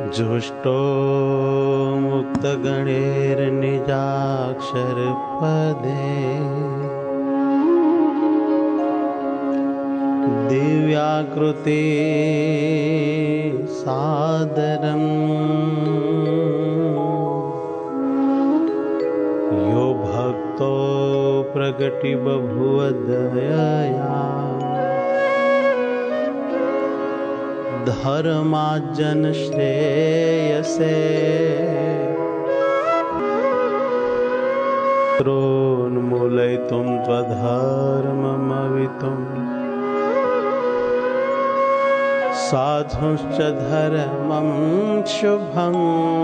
जुष्टो मुक्तगणैर्निजाक्षर पदे दिव्याकृते सादरम् यो भक्तो प्रगटि बभुव दयया धर्माजन श्रेयसे त्रोन्मूलयितुं त्वधर्ममवितुम् साधुश्च धर्मं शुभम्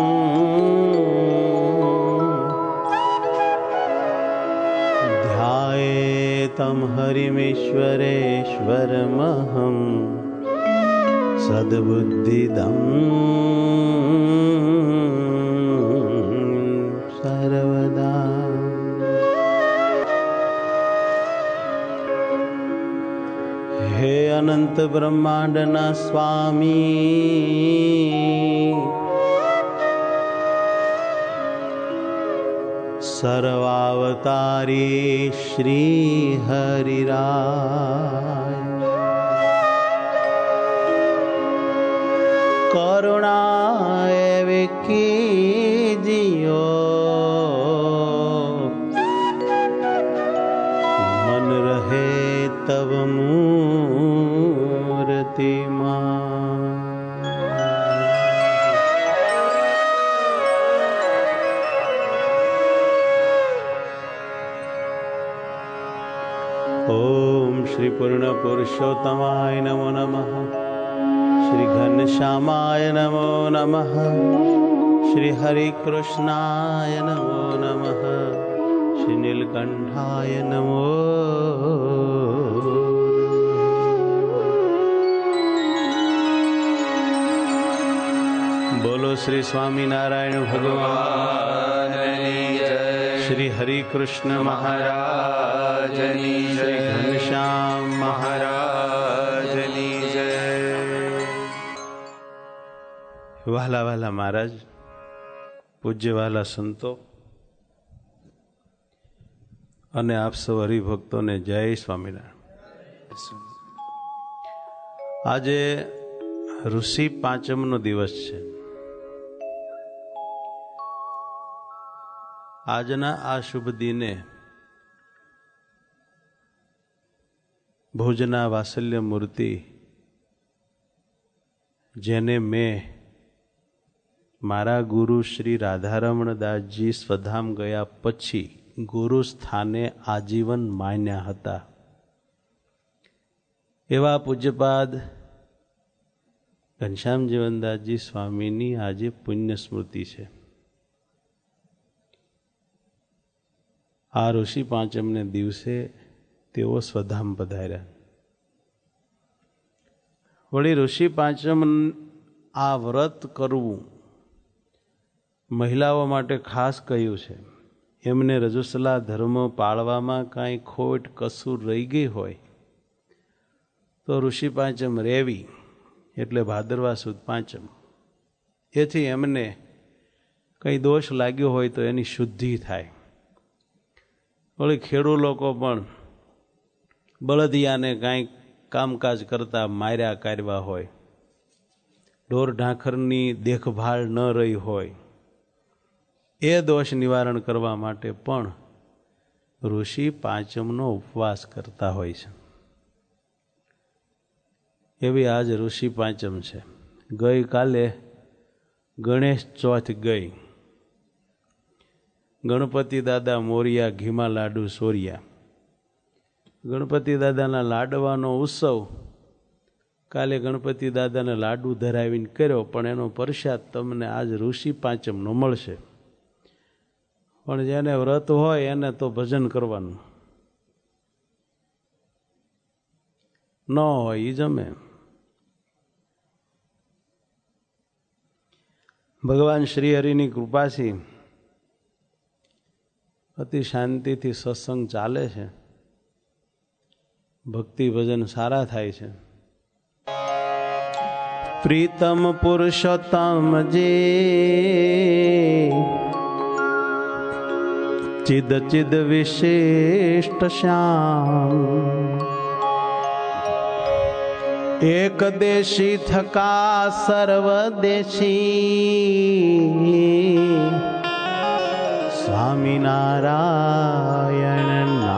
ध्यायेतं हरिमीश्वरेश्वरमहम् सद्बुद्धिदं सर्वदा। हे अनंत ब्रह्मांडना स्वामी सर्वावतारी श्री हरिराय करुणाए कीजियो मन रहे तब मूर्ति मान। ओम श्री पूर्ण पुरुषोत्तमाय नमो नमः। श्री घनश्यामाय नमो नमः। श्री हरि कृष्णाय नमो नमः। श्री नीलकंठाय नमो। बोलो श्री स्वामी नारायण भगवान श्री हरि कृष्ण महाराज श्री घनश्याम महाराज वहला वहला महाराज, पूज्य वहला संतो અને આપ સૌ હરિભક્તોને જય સ્વામિનારાયણ। આજે ઋષિ પાંચમનો દિવસ છે। આજના આ શુભ દિને ભુજના વાત્સલ્ય મૂર્તિ જેને મેં મારા ગુરુ શ્રી રાધારમણ દાસજી સ્વધામ ગયા પછી ગુરુ સ્થાને આજીવન માન્યા હતા એવા પૂજ્યપાદ ઘનશ્યામ જીવનદાસજી સ્વામીની આજે પુણ્ય સ્મૃતિ છે। આ ઋષિ પાંચમને દિવસે તેઓ સ્વધામ પધાર્યા। વળી ઋષિ પાંચમ આ વ્રત કરવું મહિલાઓ માટે ખાસ કહ્યું છે। એમને રજુસલા ધર્મ પાળવામાં કાંઈ ખોટ કસૂર રહી ગઈ હોય તો ઋષિ પાંચમ રેવી એટલે ભાદરવા સુદ પાંચમ એથી એમને કંઈ દોષ લાગ્યો હોય તો એની શુદ્ધિ થાય। વળી ખેડૂત લોકો પણ બળદિયાને કાંઈક કામકાજ કરતા માર્યા કાઢવા હોય, ઢોર ઢાંખરની દેખભાળ ન રહી હોય, એ દોષ નિવારણ કરવા માટે પણ ઋષિ પાંચમનો ઉપવાસ કરતા હોય છે। એવી આજ ઋષિ પાંચમ છે। ગઈકાલે ગણેશ ચોથ ગઈ। ગણપતિ દાદા મોરિયા ઘીમા લાડુ સોરિયા। ગણપતિ દાદાના લાડવાનો ઉત્સવ કાલે ગણપતિ દાદાને લાડુ ધરાવીને કર્યો, પણ એનો પ્રસાદ તમને આજ ઋષિ પાંચમનો મળશે। પણ જેને વ્રત હોય એને તો ભજન કરવાનું, ન હોય એ જમે। ભગવાન શ્રી હરિની કૃપાથી અતિ શાંતિથી સત્સંગ ચાલે છે। ભક્તિ ભજન સારા થાય છે। प्रीतम पुरुषोत्तम जे चिद चिद विशिष्ट श्याम एक देशी थका सर्वदेशी स्वामी नारायण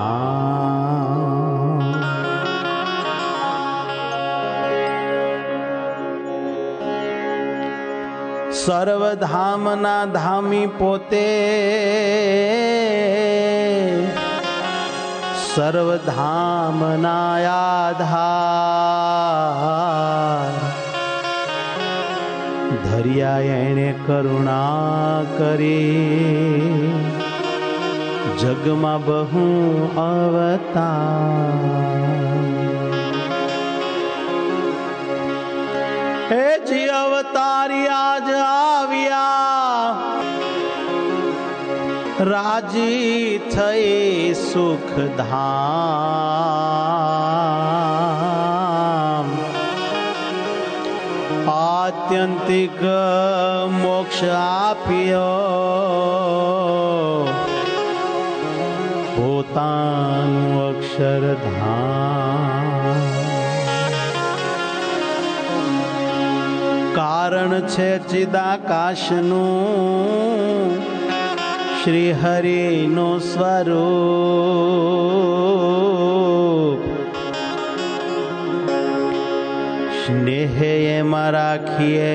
नाम। सर्वधामना धामी पोते सर्वधामना आधार धरिया एणे करुणा करी जगमा बहु अवतार। हे जी अवतारी आज आव्या राजी थई सुख धाम आत्यंतिक मोक्ष आप्यो पोतानु अक्षरधाम। कारण छे चिदाकाशनु श्री हरि नो स्वरूप स्नेह एमा राखिए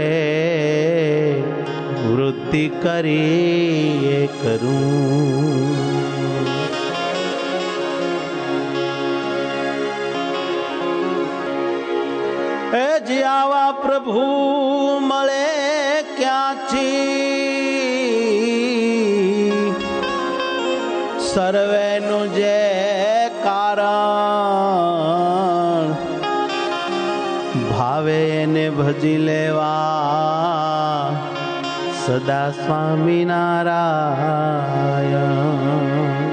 वृत्ति करिए करूं। जी आवा प्रभु मळे क्यांथी सर्वेनु जे कारण भावे ने भजी लेवा सदा स्वामी नारायण।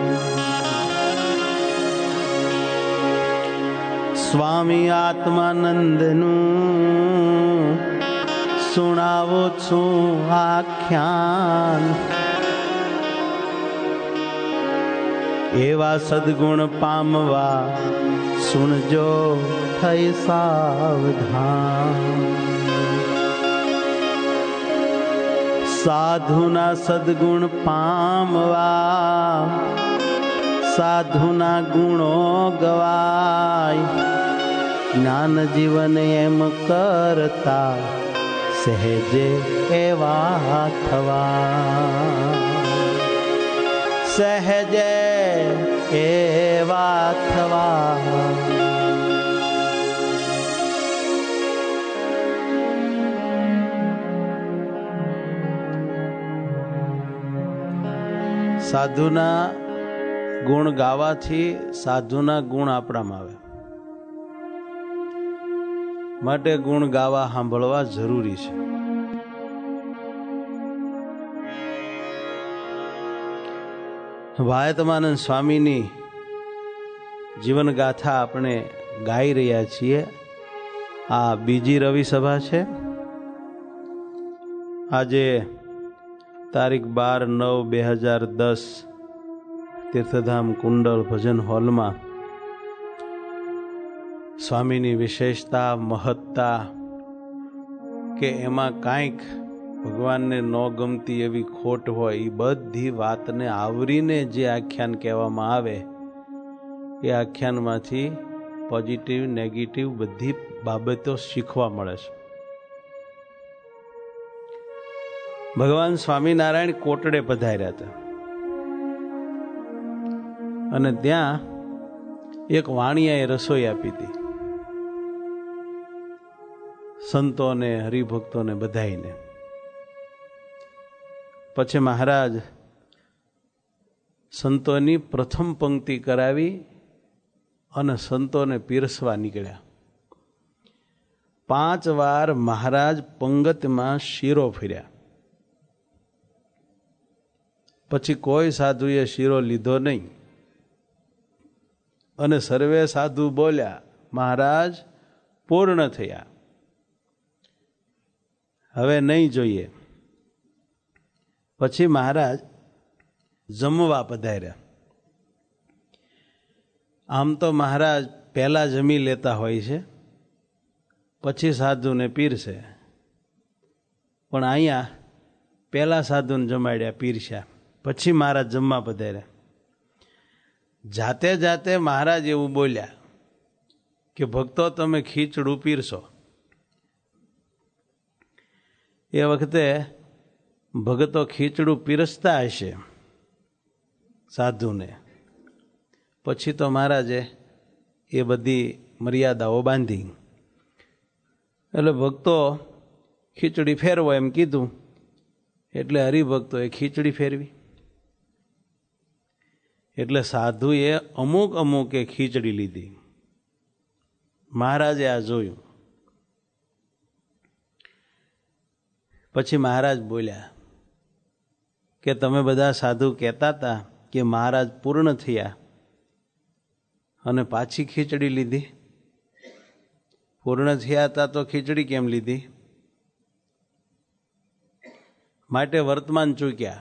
स्वामी आत्मानंदनु सुनावो छु आख्यान एवा सद्गुण पामवा सुनजो थई सावधान। साधुना सद्गुण पामवा साधुना गुणो गवाय ज्ञान जीवन एम करता सहजे एवा थवा सहजे एवा थवा। साधुना गुण गावाथी साधुना गुण आपणामां आवे માટે ગુણ ગાવા સાંભળવા જરૂરી છે। વાયતમાનંદ સ્વામીની જીવન ગાથા આપણે ગાઈ રહ્યા છીએ। આ બીજી રવિ સભા છે। આજે તારીખ 12/9/2010 तीर्थधाम कुंडल भजन हॉल में स्वामीनी विशेषता महत्ता के एमा कांईक भगवान ने न गमती एवी खोट होय ई बधी वातने आवरीने जे आख्यान कहेवामां आवे ए आख्यानमांथी पॉजिटिव नेगेटिव बधी बाबतो शीखवा मळे छे। भगवान स्वामीनारायण कोटड़े पधार्या हता अने त्यां एक वाणियाए रसोई आपी हती संतो ने हरिभक्तों ने बधाई ने। पछी महाराज संतोनी प्रथम पंक्ति करावी अने संतों ने पीरसवा निकळ्या। 5 वार महाराज पंगत में शीरो फर्या पछी कोई साधुए शीरो लीधो नहीं अने सर्वे साधु बोल्या महाराज पूर्ण थया। હવે નહીં જોઈએ. પછી મહારાજ જમવા પધાર્યા. આમ તો મહારાજ પહેલા જમી લેતા હોય છે, પછી સાધુને પીરસે, પણ અહીંયા પહેલા સાધુને જમાડ્યા, પીરસ્યા, પછી મહારાજ જમવા પધાર્યા. જાતે જાતે મહારાજ એવું બોલ્યા કે ભક્તો તમે ખીચડું પીરસો. એ વખતે ભગતો ખીચડું પીરસતા હશે સાધુને, પછી તો મહારાજે એ બધી મર્યાદાઓ બાંધી. એટલે ભક્તો ખીચડી ફેરવો એમ કીધું, એટલે હરિભક્તોએ ખીચડી ફેરવી. એટલે સાધુએ અમુકે ખીચડી લીધી. મહારાજે આ જોયું. પછી મહારાજ બોલ્યા કે તમે બધા સાધુ કહેતા હતા કે મહારાજ પૂર્ણ થયા અને પાછી ખીચડી લીધી. પૂર્ણ થયા હતા તો ખીચડી કેમ લીધી? માટે વર્તમાન ચૂક્યા,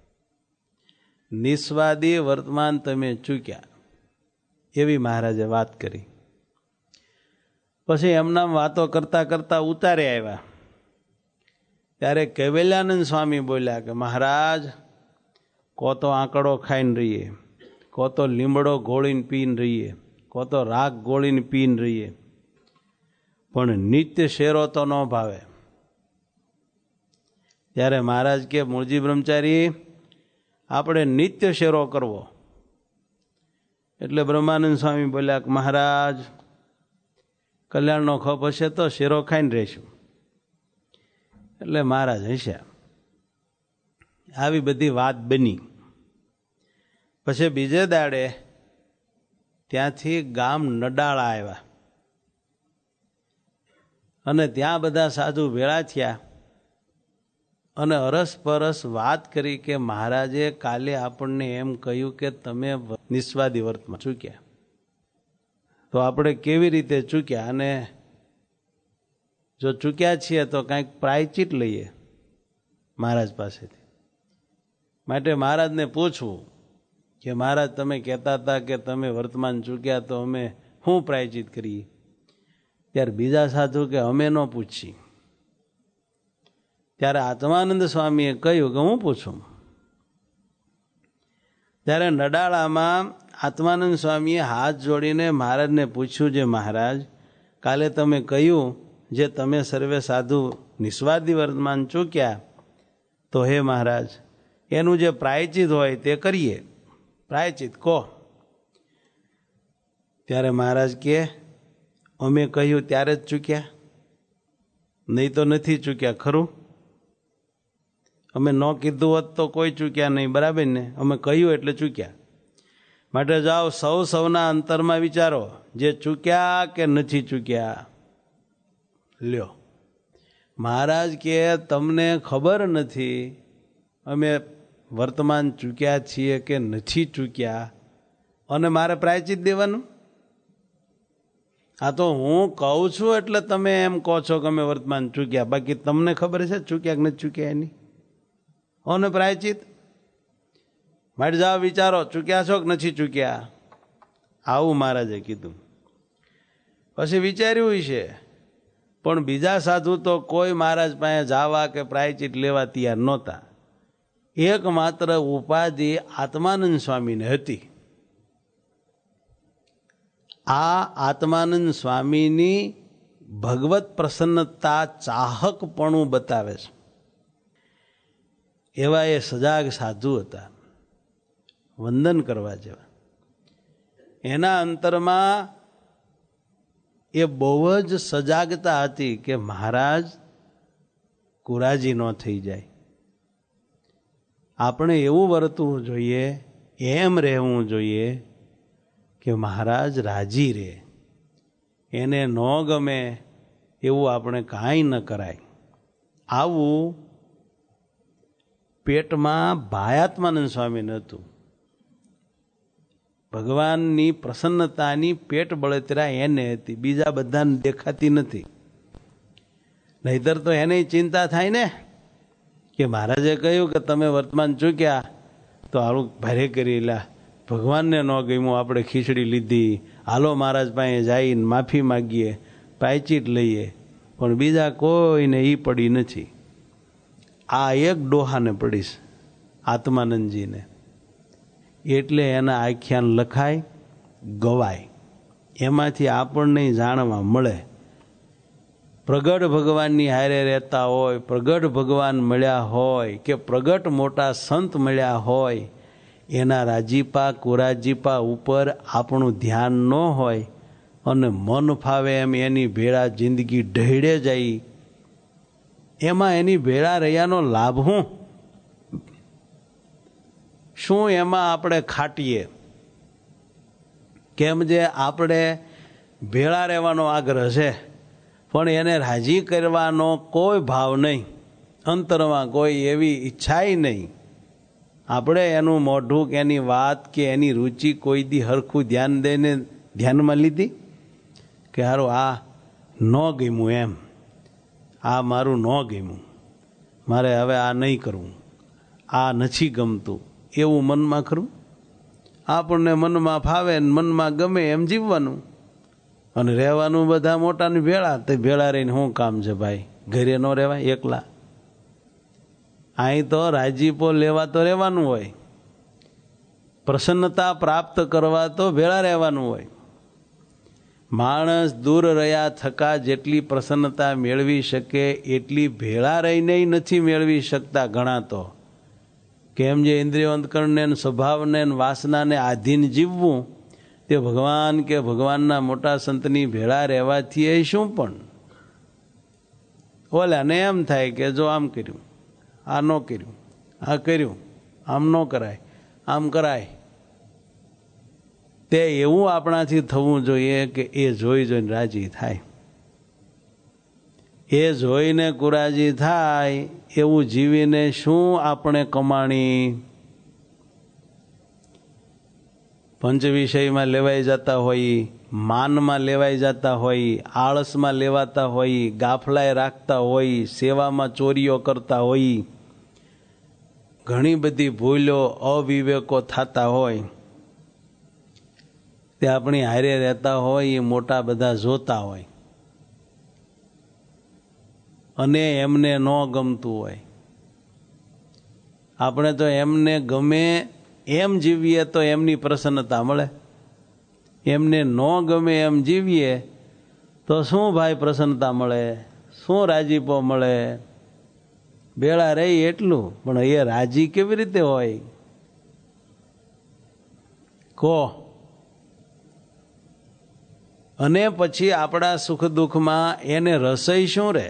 નિસ્વાદી વર્તમાન તમે ચૂક્યા, એવી મહારાજે વાત કરી. પછી એમના વાતો કરતા કરતા ઉતારે આવ્યા. ત્યારે કૈવલ્યાનંદ સ્વામી બોલ્યા કે મહારાજ, કો તો આંકડો ખાઈને રહીએ, કો તો લીમડો ગોળીને પીને રહીએ, કો તો રાગ ગોળીને પીને રહીએ, પણ નિત્ય શેરો તો ન ભાવે. ત્યારે મહારાજ કે મૂળજી બ્રહ્મચારી, આપણે નિત્ય શેરો કરવો. એટલે બ્રહ્માનંદ સ્વામી બોલ્યા કે મહારાજ, કલ્યાણનો ખપ હશે તો શેરો ખાઈને રહીશું. એટલે મહારાજ હસ્યા. આવી બધી વાત બની. પછી બીજે દાડે ત્યાંથી ગામ નડાળા આવ્યા અને ત્યાં બધા સાધુ ભેળા થયા અને અરસપરસ વાત કરી કે મહારાજે કાલે આપણને એમ કહ્યું કે તમે નિસ્વાદી વર્તમાં ચૂક્યા, તો આપણે કેવી રીતે ચૂક્યા, અને જો ચૂક્યા છીએ તો કાંઈક પ્રાયચિત લઈએ મહારાજ પાસેથી. માટે મહારાજને પૂછવું કે મહારાજ તમે કહેતા હતા કે તમે વર્તમાન ચૂક્યા, તો અમે શું પ્રાયચિત કરીએ? ત્યારે બીજા સાધુ કે અમે ન પૂછી. ત્યારે આત્માનંદ સ્વામીએ કહ્યું કે હું પૂછું. ત્યારે નડાળામાં આત્માનંદ સ્વામીએ હાથ જોડીને મહારાજને પૂછ્યું, જે મહારાજ કાલે તમે કહ્યું જે તમે સર્વે સાધુ નિસ્વાદી વર્તમાન ચૂક્યા, તો હે મહારાજ એનું જે પ્રાયચિત હોય તે કરીએ, પ્રાયચિત કહો. ત્યારે મહારાજ કે અમે કહ્યું ત્યારે જ ચૂક્યા, નહીં તો નથી ચૂક્યા, ખરું? અમે ન કીધું હોત તો કોઈ ચૂક્યા નહીં, બરાબર ને? અમે કહ્યું એટલે ચૂક્યા. માટે જાઓ સૌના અંતરમાં વિચારો, જે ચૂક્યા કે નથી ચૂક્યા. લ્યો, મહારાજ કે તમને ખબર નથી અમે વર્તમાન ચૂક્યા છીએ કે નથી ચૂક્યા, અને મારે પ્રાયચિત દેવાનું? આ તો હું કહું છું એટલે તમે એમ કહો છો કે અમે વર્તમાન ચૂક્યા, બાકી તમને ખબર છે ચૂક્યા કે નથી ચૂક્યા એની? અને પ્રાયચિત માટે જાઓ વિચારો, ચૂક્યા છો કે નથી ચૂક્યા? આવું મહારાજે કીધું. પછી વિચાર્યું છે, પણ બીજા સાધુ તો કોઈ મહારાજ પાસે જવા કે પ્રાયચિત લેવા તૈયાર નહોતા. એકમાત્ર ઉપાધિ આત્માનંદ સ્વામીને હતી. આ આત્માનંદ સ્વામીની ભગવત પ્રસન્નતા ચાહકપણું બતાવે છે. એવા એ સજાગ સાધુ હતા, વંદન કરવા જેવા. એના અંતરમાં એ બહુ જ સજાગતા હતી કે મહારાજ કુરાજી ન થઈ જાય. આપણે એવું વર્તવું જોઈએ, એમ રહેવું જોઈએ કે મહારાજ રાજી રહે, એને ન ગમે એવું આપણે કાંઈ ન કરાય. આવું પેટમાં ભાયાત્માનંદ સ્વામીને હતું. ભગવાનની પ્રસન્નતાની પેટ બળતરા એને હતી, બીજા બધાને દેખાતી નથી. નહીતર તો એને ચિંતા થાય ને કે મહારાજે કહ્યું કે તમે વર્તમાન ચૂક્યા તો આવું ભારે કરી લા, ભગવાનને ન ગમ્યું, આપણે ખીચડી લીધી, હાલો મહારાજ પાસે જઈને માફી માગીએ, પાયચીટ લઈએ, પણ બીજા કોઈને એ પડી નથી. આ એક ડોહાને પડીશ, આત્માનંદજીને. એટલે એના આખ્યાન લખાય, ગવાય, એમાંથી આપણને જાણવા મળે. પ્રગટ ભગવાનની હારે રહેતા હોય, પ્રગટ ભગવાન મળ્યા હોય કે પ્રગટ મોટા સંત મળ્યા હોય, એના રાજીપા કુરાજીપા ઉપર આપણું ધ્યાન ન હોય અને મન ફાવે એમ એની ભેળા જિંદગી ઢહેડે જાય, એમાં એની ભેળા રહ્યાનો લાભ શું એમાં આપણે ખાટીએ? કેમ જે આપણે ભેળા રહેવાનો આગ્રહ છે પણ એને રાજી કરવાનો કોઈ ભાવ નહીં, અંતરમાં કોઈ એવી ઈચ્છાય નહીં. આપણે એનું મોઢું કે એની વાત કે એની રુચિ કોઈ દી હરખું ધ્યાન દઈને ધ્યાનમાં લીધી કે હારું આ ન ગમ્યું, એમ આ મારું ન ગમ્યું, મારે હવે આ નહીં કરવું, આ નથી ગમતું, એવું મનમાં ખરું? આપણને મનમાં ફાવે ને મનમાં ગમે એમ જીવવાનું અને રહેવાનું બધા મોટાની ભેળા. તે ભેળા રહીને શું કામ છે ભાઈ? ઘરે ન રહેવાય એકલા? અહીં તો રાજીપો લેવા તો રહેવાનું હોય, પ્રસન્નતા પ્રાપ્ત કરવા તો ભેળા રહેવાનું હોય. માણસ દૂર રહ્યા થકા જેટલી પ્રસન્નતા મેળવી શકે એટલી ભેળા રહીને નથી મેળવી શકતા ઘણા. તો કેમ જે ઇન્દ્રિયો અંતકરણને સ્વભાવને વાસનાને આધીન જીવવું તે ભગવાન કે ભગવાનના મોટા સંતની ભેળા રહેવાથી એ શું? પણ ઓલાને એમ થાય કે જો આમ કર્યું, આ ન કર્યું, આ કર્યું, આમ ન કરાય, આમ કરાય. તે એવું આપણાથી થવું જોઈએ કે એ જોઈ જોઈને રાજી થાય, એ જોઈને કુરાજી થાય. એવું જીવીને શું આપણે કમાણી? પંચ વિષયમાં લેવાઈ જતા હોય, માનમાં લેવાઈ જતા હોય, આળસમાં લેવાતા હોય, ગાફલાએ રાખતા હોય, સેવામાં ચોરીઓ કરતા હોય, ઘણી બધી ભૂલો અવિવેકો થતા હોય. તે આપણી હારે રહેતા હોય એ મોટા બધા જોતા હોય અને એમને ન ગમતું હોય. આપણે તો એમને ગમે એમ જીવીએ તો એમની પ્રસન્નતા મળે, એમને ન ગમે એમ જીવીએ તો શું ભાઈ પ્રસન્નતા મળે, શું રાજીપો મળે? ભેળા રહી એટલું, પણ એ રાજી કેવી રીતે હોય કહો? અને પછી આપણા સુખ દુઃખમાં એને રસોઈ શું રહે?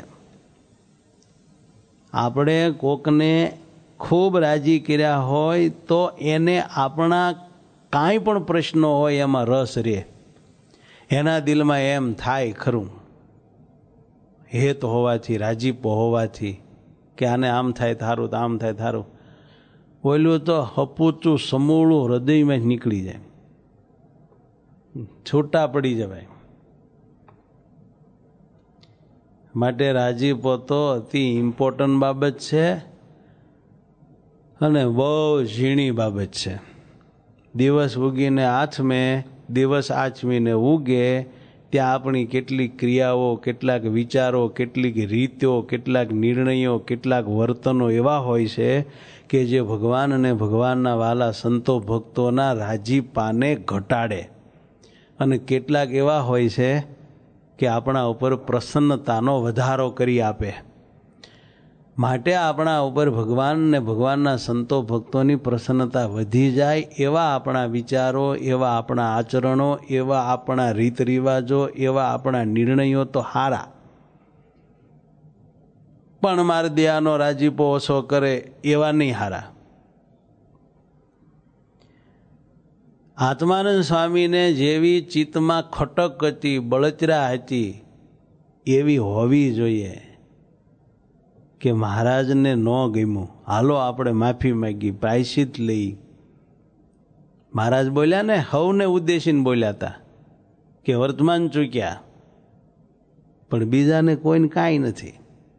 આપણે કોકને ખૂબ રાજી કર્યા હોય તો એને આપણા કાંઈ પણ પ્રશ્નો હોય એમાં રસ રહે, એના દિલમાં એમ થાય ખરું હેત હોવાથી, રાજીપો હોવાથી કે આને આમ થાય થારું, તો આમ થાય થારું. ઓલું તો હપૂચું સમૂળું હૃદયમાં જ નીકળી જાય, છૂટા પડી જવાય. માટે રાજીપો તો અતિ ઇમ્પોર્ટન્ટ બાબત છે અને બહુ ઝીણી બાબત છે. દિવસ ઉગીને આથમે, દિવસ આચમીને ઉગે ત્યાં આપણી કેટલીક ક્રિયાઓ, કેટલાક વિચારો, કેટલીક રીતો, કેટલાક નિર્ણયો, કેટલાક વર્તનો એવા હોય છે કે જે ભગવાન અને ભગવાનના વાલા સંતો ભક્તોના રાજીપાને ઘટાડે, અને કેટલાક એવા હોય છે કે આપણા ઉપર પ્રસન્નતાનો વધારો કરી આપે. માટે આપણા ઉપર ભગવાન ને ભગવાનના સંતો ભક્તોની પ્રસન્નતા વધી જાય એવા આપણા વિચારો, એવા આપણા આચરણો, એવા આપણા રીત રિવાજો, એવા આપણા નિર્ણયો તો હારા. પણ મારે દયાનો રાજીપો ઓછો કરે એવા નહીં હારા. આત્માનંદ સ્વામીને જેવી ચિત્તમાં ખટક હતી, બળતરા હતી, એવી હોવી જોઈએ કે મહારાજને ન ગમ્યું, હાલો આપણે માફી માગી, પ્રાયશ્ચિત લઈ. મહારાજ બોલ્યા ને, હવને ઉદ્દેશીને બોલ્યા હતા કે વર્તમાન ચૂક્યા, પણ બીજાને કોઈને કાંઈ નથી.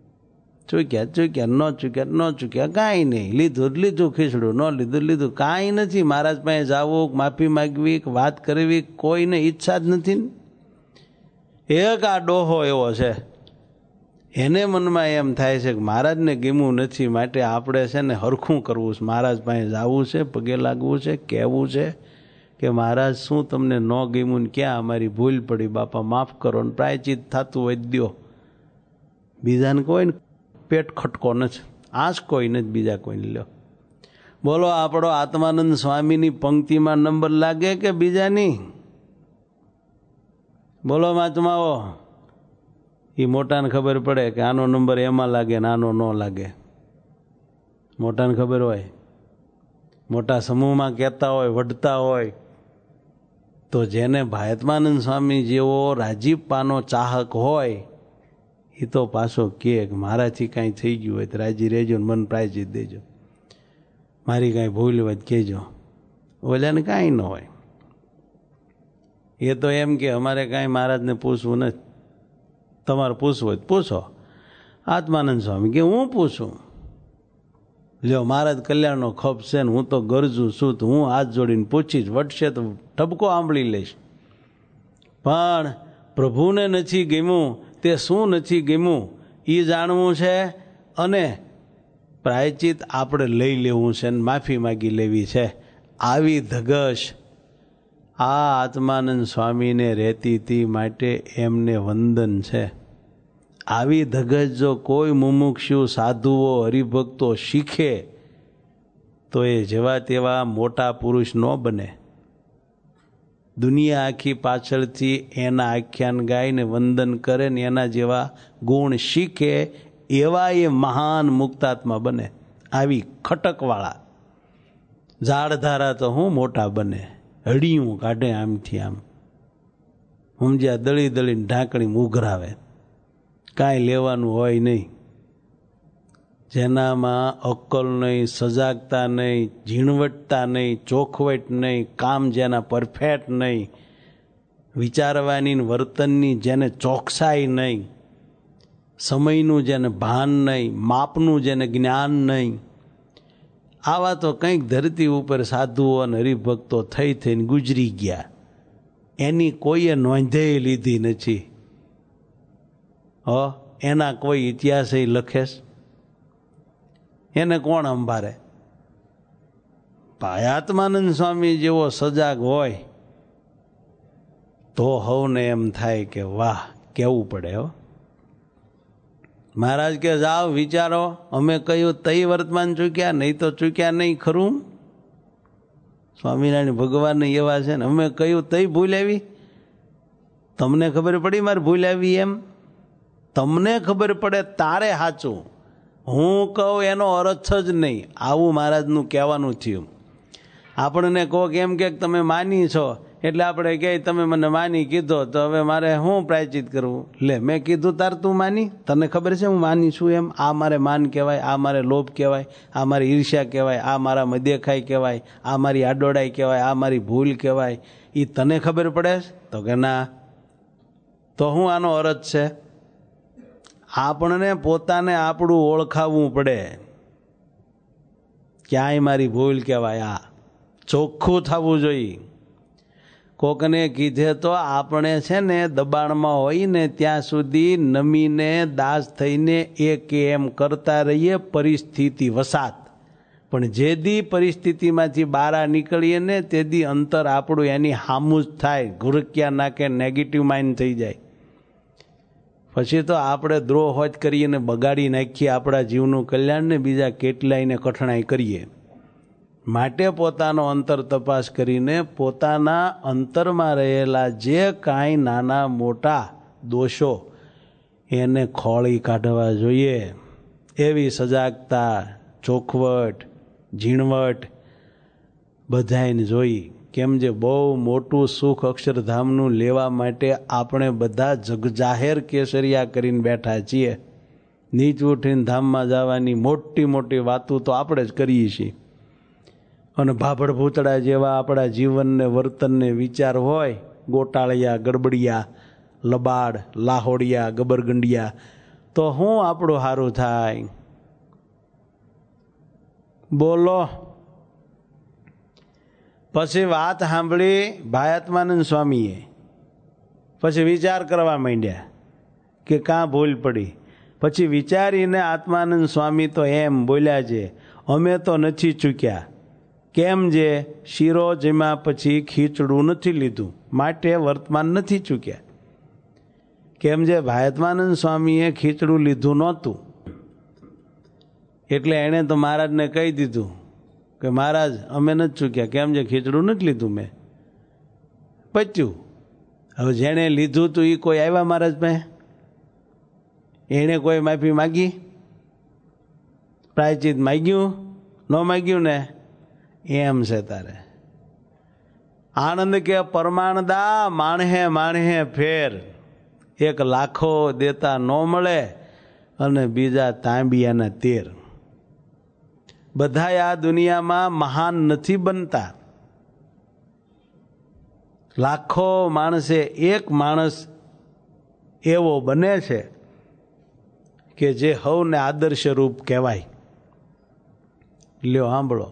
ચૂક્યા ન ચૂક્યા કાંઈ નહીં, લીધું ખીચડું, ન લીધું કાંઈ નથી. મહારાજ પાસે જવું, માફી માગવી, વાત કરવી, કોઈને ઈચ્છા જ નથી. એક આ ડોહો એવો છે, એને મનમાં એમ થાય છે કે મહારાજને ગમ્યું નથી, માટે આપણે છે ને હરખું કરવું છે, મહારાજ પાસે જવું છે, પગે લાગવું છે, કહેવું છે કે મહારાજ શું તમને ન ગમ્યું ને ક્યાં અમારી ભૂલ પડી, બાપા માફ કરો, ને પ્રાયચિત થતું હોય દ્યો. બીજાને કોઈ પેટ ખટકો નથી, આજ કોઈ નથી, બીજા કોઈને લ્યો. બોલો આપણો આત્માનંદ સ્વામીની પંક્તિમાં નંબર લાગે કે બીજાની? બોલો મહાત્માઓ. એ મોટાને ખબર પડે કે આનો નંબર એમાં લાગે ને આનો ન લાગે. મોટાને ખબર હોય, મોટા સમૂહમાં કહેતા હોય, વઢતા હોય, તો જેને ભાયત્માનંદ સ્વામી જેવો રાજીપાનો ચાહક હોય એ તો પાછો કે મારાથી કાંઈ થઈ ગયું હોય તો રાજી રહેજો ને મન પ્રાયચિત દેજો, મારી કાંઈ ભૂલ હોય કહેજો. ઓલાને કાંઈ ન હોય, એ તો એમ કે અમારે કાંઈ મહારાજને પૂછવું નથી, તમારે પૂછવું હોય તો પૂછો. આત્માનંદ સ્વામી કે હું પૂછું? લ્યો મહારાજ કલ્યાણનો ખપ છે ને હું તો ગરજુ છું, તો હું હાથ જોડીને પૂછીશ, વટશે તો ઠપકો આંબળી લઈશ. પણ પ્રભુને નથી ગમ્યું, તે શું નથી ગમ્યું એ જાણવું છે, અને પ્રાયચિત આપણે લઈ લેવું છે ને માફી માગી લેવી છે. આવી ધગશ આ આત્માનંદ સ્વામીને રહેતી હતી, માટે એમને વંદન છે. આવી ધગશ જો કોઈ મુમુક્ષુ સાધુઓ હરિભક્તો શીખે તો એ જેવા તેવા મોટા પુરુષ ન બને. દુનિયા આખી પાછળથી એના આખ્યાન ગાઈને વંદન કરે ને એના જેવા ગુણ શીખે, એવા એ મહાન મુક્તાત્મા બને. આવી ખટકવાળા ઝાડધારા તો હું મોટા બને, હડિયું કાઢે આમથી આમ, સમજ્યા, દળી દળીને ઢાંકણી ઉઘરાવે, કાંઈ લેવાનું હોય નહીં. જેનામાં અક્કલ નહીં, સજાગતા નહીં, ઝીણવટતા નહીં, ચોખવટ નહીં, કામ જેના પરફેક્ટ નહીં, વિચારવાની વર્તનની જેને ચોકસાઈ નહીં, સમયનું જેને ભાન નહીં, માપનું જેને જ્ઞાન નહીં, આવા તો કંઈક ધરતી ઉપર સાધુઓ અને હરિભક્તો થઈને ગુજરી ગયા, એની કોઈએ નોંધે લીધી નથી. એના કોઈ ઇતિહાસ લખેશ? એને કોણ અંબારે? ભાયાત્માનંદ સ્વામી જેવો સજાગ હોય તો હવને એમ થાય કે વાહ, કેવું પડે. મહારાજ કે જાઓ વિચારો, અમે કહ્યું તઈ વર્તમાન ચૂક્યા, નહીં તો ચૂક્યા નહીં ખરું. સ્વામિનારાયણ ભગવાન એવા છે ને, અમે કહ્યું તઈ ભૂલ આવી, તમને ખબર પડી મારે ભૂલ આવી એમ? તમને ખબર પડે તારે સાચું, હું કહું એનો અર્થ જ નહીં. આવું મહારાજનું કહેવાનું થયું. આપણને કહો કે એમ કે તમે માની છો એટલે આપણે કહે તમે મને માની કીધો તો હવે મારે શું પ્રાયચિત કરવું? લે મેં કીધું તાર તું માની, તને ખબર છે હું માની છું એમ? આ મારે માન કહેવાય, આ મારે લોભ કહેવાય, આ મારી ઈર્ષ્યા કહેવાય, આ મારા મદેખાઈ કહેવાય, આ મારી આડોડાઈ કહેવાય, આ મારી ભૂલ કહેવાય. એ તને ખબર પડે? તો કે ના. તો શું આનો અર્થ છે? આપણને પોતાને આપણું ઓળખાવવું પડે. ક્યાંય મારી ભૂલ કહેવાય, આ ચોખ્ખું થવું જોઈએ. કોકને કીધે તો આપણે છે ને દબાણમાં હોય ને ત્યાં સુધી નમીને દાસ થઈને એક એમ કરતા રહીએ પરિસ્થિતિ વસાત. પણ જે દી પરિસ્થિતિમાંથી બહાર નીકળીએ ને તે દી અંતર આપણું એની હામું જ થાય, ઘુરક્યા નાખે, નેગેટિવ માઇન્ડ થઈ જાય. પછી તો આપણે દ્રોહ જ કરીએ ને બગાડી નાખીએ આપણા જીવનું કલ્યાણ ને બીજા કેટલાયને કઠણાઈ કરીએ. માટે પોતાનો અંતર તપાસ કરીને પોતાના અંતરમાં રહેલા જે કાંઈ નાના મોટા દોષો એને ખોળી કાઢવા જોઈએ. એવી સજાગતા, ચોખવટ, ઝીણવટ બધાને જોઈ. કેમ જે બહુ મોટું સુખ અક્ષરધામનું લેવા માટે આપણે બધા જગજાહેર કેસરિયા કરીને બેઠા છીએ. નીચ ઉઠીને ધામમાં જવાની મોટી મોટી વાતો તો આપણે જ કરીએ છીએ, અને ભાભડ ભૂતળા જેવા આપણા જીવનને વર્તનને વિચાર હોય, ગોટાળિયા, ગડબડિયા, લબાડ, લાહોડિયા, ગબરગંડિયા, તો શું આપણું સારું થાય? બોલો. પછી વાત સાંભળી ભાઈ આત્માનંદ સ્વામીએ. પછી વિચાર કરવા માંડ્યા કે કાં ભૂલ પડી. પછી વિચારીને આત્માનંદ સ્વામી તો એમ બોલ્યા છે, અમે તો નથી ચૂક્યા. કેમ જે શીરો જેમાં પછી ખીચડું નથી લીધું માટે વર્તમાન નથી ચૂક્યા. કેમ જે ભાયત્માનંદ સ્વામીએ ખીચડું લીધું નહોતું એટલે એણે તો મહારાજને કહી દીધું કે મહારાજ અમે નથી ચૂક્યા. કેમ જે ખીચડું નથી લીધું મેં, પચ્યું. હવે જેણે લીધું હતું એ કોઈ આવ્યા મહારાજ પાસે? એણે કોઈ માફી માગી? પ્રાયચિત માગ્યું? ન માગ્યું ને? એમ છે તારે. આનંદ કે પરમાણદા માણહે માણહે ફેર, એક લાખો દેતા ન મળે અને બીજા તાંબિયાના 13. બધા આ દુનિયામાં મહાન નથી બનતા. લાખો માણસે એક માણસ એવો બને છે કે જે હવને આદર્શ રૂપ કહેવાય. લ્યો સાંભળો.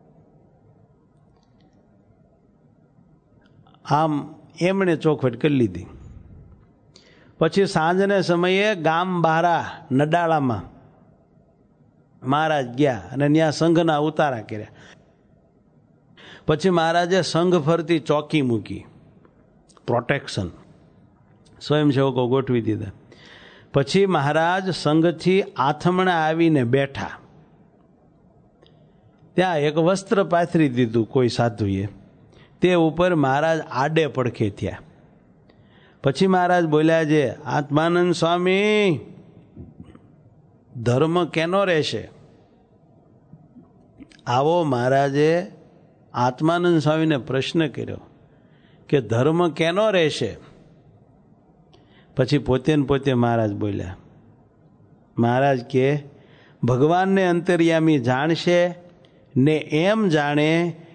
આમ એમણે ચોખવટ કરી લીધી. પછી સાંજને સમયે ગામ બહારા નડાળામાં મહારાજ ગયા અને ત્યાં સંઘના ઉતારા કર્યા. પછી મહારાજે સંઘ ફરતી ચોકી મૂકી, પ્રોટેક્શન, સ્વયંસેવકો ગોઠવી દીધા. પછી મહારાજ સંઘથી આથમણા આવીને બેઠા. ત્યાં એક વસ્ત્ર પાથરી દીધું કોઈ સાધુએ. તે ઉપર મહારાજ આડે પડખે થયા. પછી મહારાજ બોલ્યા છે, આત્માનંદ સ્વામી, ધર્મ કેનો રહેશે? આવો મહારાજે આત્માનંદ સ્વામીને પ્રશ્ન કર્યો કે ધર્મ કેનો રહેશે? પછી પોતે ને પોતે મહારાજ બોલ્યા. મહારાજ કે ભગવાનને અંતર્યામી જાણશે ને એમ જાણે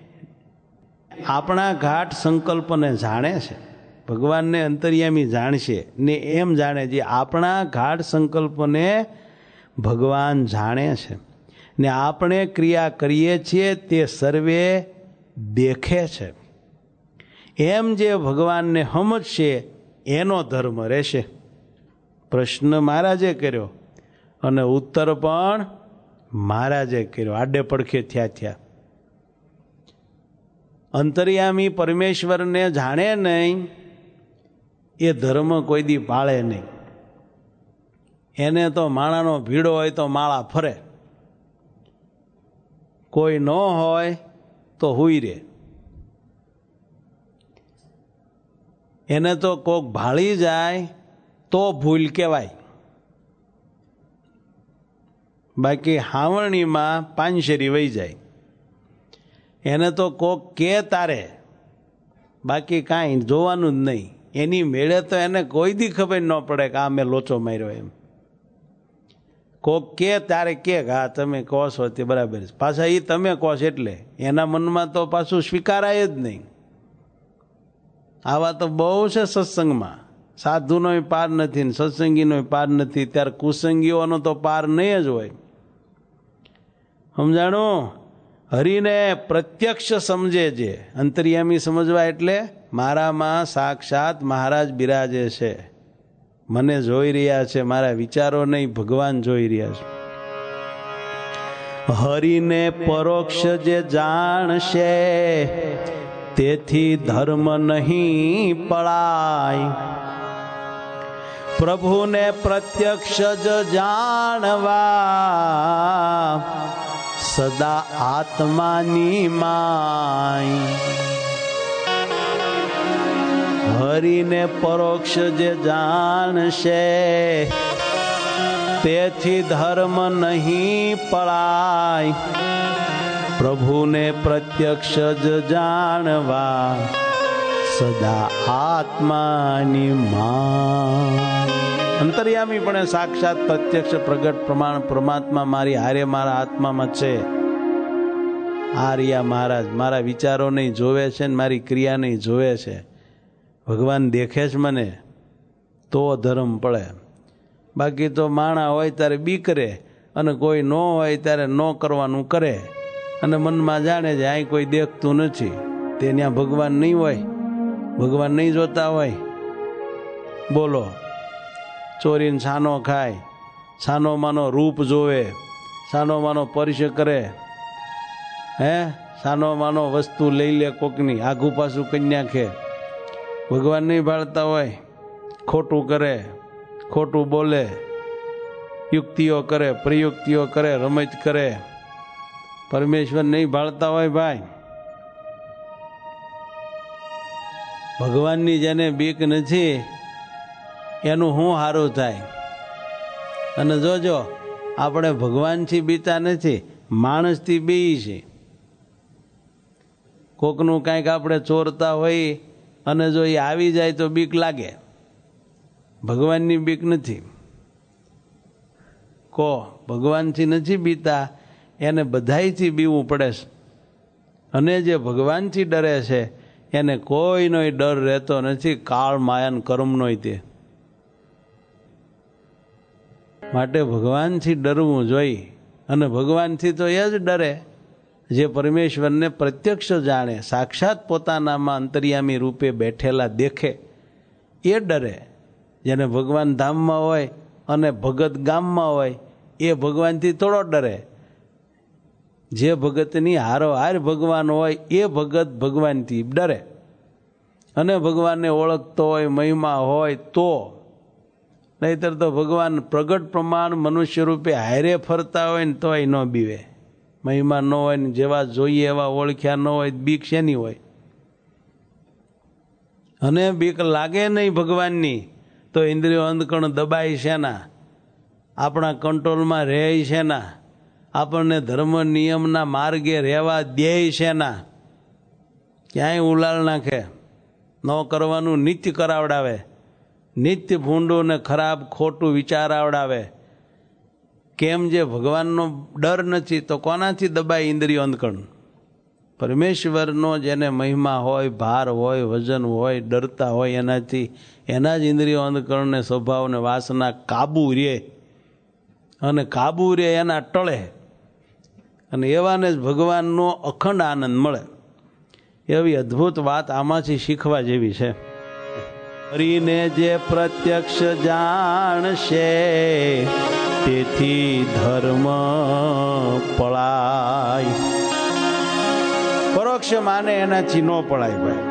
આપણા ઘાટ સંકલ્પને જાણે છે. ભગવાનને અંતર્યામી જાણશે ને એમ જાણે જે આપણા ઘાટ સંકલ્પને ભગવાન જાણે છે ને આપણે ક્રિયા કરીએ છીએ તે સર્વે દેખે છે. એમ જે ભગવાનને સમજશે એનો ધર્મ રહેશે. પ્રશ્ન મહારાજે કર્યો અને ઉત્તર પણ મહારાજે કર્યો. આડે પડખે થયા. અંતર્યામી પરમેશ્વરને જાણે નહીં એ ધર્મ કોઈ દી પાળે નહીં. એને તો માણાનો ભીડો હોય તો માળા ફરે, કોઈ ન હોય તો હુઈ રહે. એને તો કોક ભાળી જાય તો ભૂલ કહેવાય. બાકી હાવણીમાં પાંચેરી વહી જાય. એને તો કોક કે તારે, બાકી કાંઈ જોવાનું જ નહીં. એની મેળે તો એને કોઈ દી ખબર ન પડે કે આ મેં લોચો માર્યો એમ. કોક કે તારે કે હા તમે કહો છો તે બરાબર છે. પાછા એ તમે કહો છો એટલે એના મનમાં તો પાછું સ્વીકારાય જ નહીં. આવા તો બહુ છે સત્સંગમાં. સાધુનોય પાર નથી ને સત્સંગીનોય પાર નથી, ત્યારે કુસંગીઓનો તો પાર નહીં જ હોય. સમજાણું? હરિને પ્રત્યક્ષ સમજે છે. અંતર્યામી સમજવા એટલે મારામાં સાક્ષાત મહારાજ બિરાજે છે, મને જોઈ રહ્યા છે, મારા વિચારો નહીં ભગવાન જોઈ રહ્યા છે. હરિને પરોક્ષ જે જાણશે તેથી ધર્મ નહીં પળાય. પ્રભુને પ્રત્યક્ષ જ જાણવા સદા આત્માની માય. હરિને પરોક્ષ જે જાણશે તેથી ધર્મ નહીં પળાય. પ્રભુને પ્રત્યક્ષ જ જાણવા સદા આત્માની માય. અંતર્યામી પણ સાક્ષાત પ્રત્યક્ષ પ્રગટ પ્રમાણ પરમાત્મા મારી હારે મારા આત્મામાં છે. આર્યા મહારાજ મારા વિચારો નહીં જોવે છે ને મારી ક્રિયા નહીં જોવે છે. ભગવાન દેખે જ મને તો ધર્મ પડે. બાકી તો માણા હોય ત્યારે બી કરે અને કોઈ ન હોય ત્યારે ન કરવાનું કરે અને મનમાં જાણે છે અહીં કોઈ દેખતું નથી, તે ત્યાં ભગવાન નહીં હોય, ભગવાન નહીં જોતા હોય. બોલો, ચોરીને છાનો ખાય, છાનો માનો રૂપ જોવે, છાનો માનો પરિચય કરે, છાનો માનો વસ્તુ લઈ લે કોકની, આઘું પાછું કન્યા ખે. ભગવાન નહીં ભાળતા હોય, ખોટું કરે, ખોટું બોલે, યુક્તિઓ કરે, પ્રયુક્તિઓ કરે, રમત કરે, પરમેશ્વર નહીં ભાળતા હોય. ભાઈ, ભગવાનની જેને બીક નથી એનું શું સારું થાય. અને જોજો, આપણે ભગવાનથી બીતા નથી, માણસથી બી છે. કોકનું કાંઈક આપણે ચોરતા હોય અને જો એ આવી જાય તો બીક લાગે, ભગવાનની બીક નથી. કો ભગવાનથી નથી બીતા, એને બધાયથી બીવું પડે છે. અને જે ભગવાનથી ડરે છે એને કોઈનો ડર રહેતો નથી, કાળ માયાન કર્મનોય. તે માટે ભગવાનથી ડરવું જોઈએ. અને ભગવાનથી તો એ જ ડરે જે પરમેશ્વરને પ્રત્યક્ષ જાણે, સાક્ષાત પોતાનામાં અંતર્યામી રૂપે બેઠેલા દેખે, એ ડરે. જેને ભગવાન ધામમાં હોય અને ભગત ગામમાં હોય એ ભગવાનથી થોડો ડરે. જે ભગતની હારોહાર ભગવાન હોય એ ભગત ભગવાનથી ડરે. અને ભગવાનને ઓળખતો હોય, મહિમા હોય તો, નહીતર તો ભગવાન પ્રગટ પ્રમાણ મનુષ્ય રૂપે હારે ફરતા હોય ને તોય ન બીવે. મહિમા ન હોય ને જેવા જોઈએ એવા ઓળખ્યા ન હોય, બીક શેની હોય. અને બીક લાગે નહીં ભગવાનની તો ઇન્દ્રિયો અંધકણ દબાય શેના, આપણા કંટ્રોલમાં રહે શેના, આપણને ધર્મ નિયમના માર્ગે રહેવા દે શેના. ક્યાંય ઉલાળ નાખે, ન કરવાનું નિત્ય કરાવડાવે, નિત્ય ભૂંડું ને ખરાબ ખોટું વિચાર આવડાવે. કેમ? જે ભગવાનનો ડર નથી તો કોનાથી દબાય ઇન્દ્રિયો અંધકણ? પરમેશ્વરનો જેને મહિમા હોય, ભાર હોય, વજન હોય, ડરતા હોય એનાથી, એના જ ઇન્દ્રિયો અંધકરણને સ્વભાવને વાસના કાબુ રહે. અને કાબુ રહે એના ટળે. અને એવાને જ ભગવાનનો અખંડ આનંદ મળે. એવી અદ્ભુત વાત આમાંથી શીખવા જેવી છે. હરિને જે પ્રત્યક્ષ જાણશે તેથી ધર્મ પળાય. પરોક્ષ માને એનાથી ન પળાય. ભાઈ,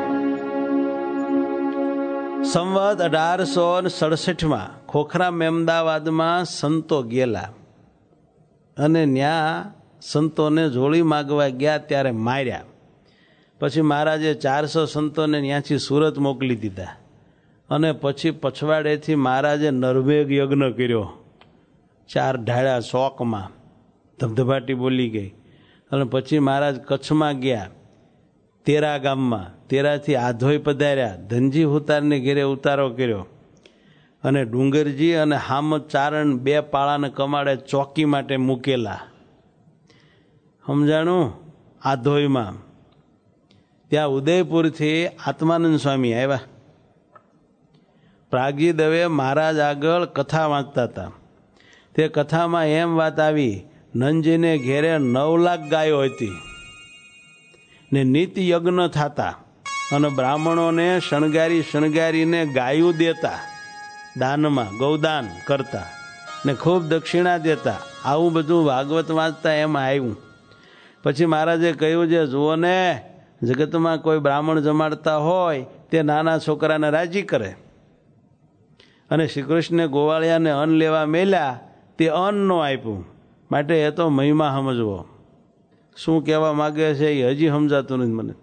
સંવત 1867 ખોખરા મેમદાવાદમાં સંતો ગયેલા અને ત્યાં સંતોને જોડી માગવા ગયા ત્યારે માર્યા. પછી મહારાજે 400 સંતોને ત્યાંથી સુરત મોકલી દીધા. અને પછી પછવાડેથી મહારાજે નરમેઘ યજ્ઞ કર્યો. 4 ઢાળા ચોકમાં ધબધબાટી બોલી ગઈ. અને પછી મહારાજ કચ્છમાં ગયા, તેરા ગામમાં. તેરાથી આધોઈ પધાર્યા, ધનજી હુતારને ઘેરે ઉતારો કર્યો. અને ડુંગરજી અને હામદ ચારણ 2 પાળાને કમાડે ચોકી માટે મૂકેલા. સમજાણું? આધોઈમાં. ત્યાં ઉદયપુરથી આત્માનંદ સ્વામી આવ્યા. પ્રાગજી દવે મહારાજ આગળ કથા વાંચતા હતા. તે કથામાં એમ વાત આવી, નંદજીને ઘેરે 9 લાખ ગાયો હતી ને નિત્ય યજ્ઞ થતા અને બ્રાહ્મણોને શણગારીને ગાયું દેતા, દાનમાં ગૌદાન કરતા ને ખૂબ દક્ષિણા દેતા. આવું બધું ભાગવત વાંચતા એમાં આવ્યું. પછી મહારાજે કહ્યું છે, જુઓ ને, જગતમાં કોઈ બ્રાહ્મણ જમાડતા હોય તે નાના છોકરાને રાજી કરે. અને શ્રી કૃષ્ણે ગોવાળિયાને અન્ન લેવા મેલ્યા, તે અન્ન ન આપ્યું. માટે એ તો મહિમા સમજવો. શું કહેવા માગે છે એ હજી સમજાતું નથી મને.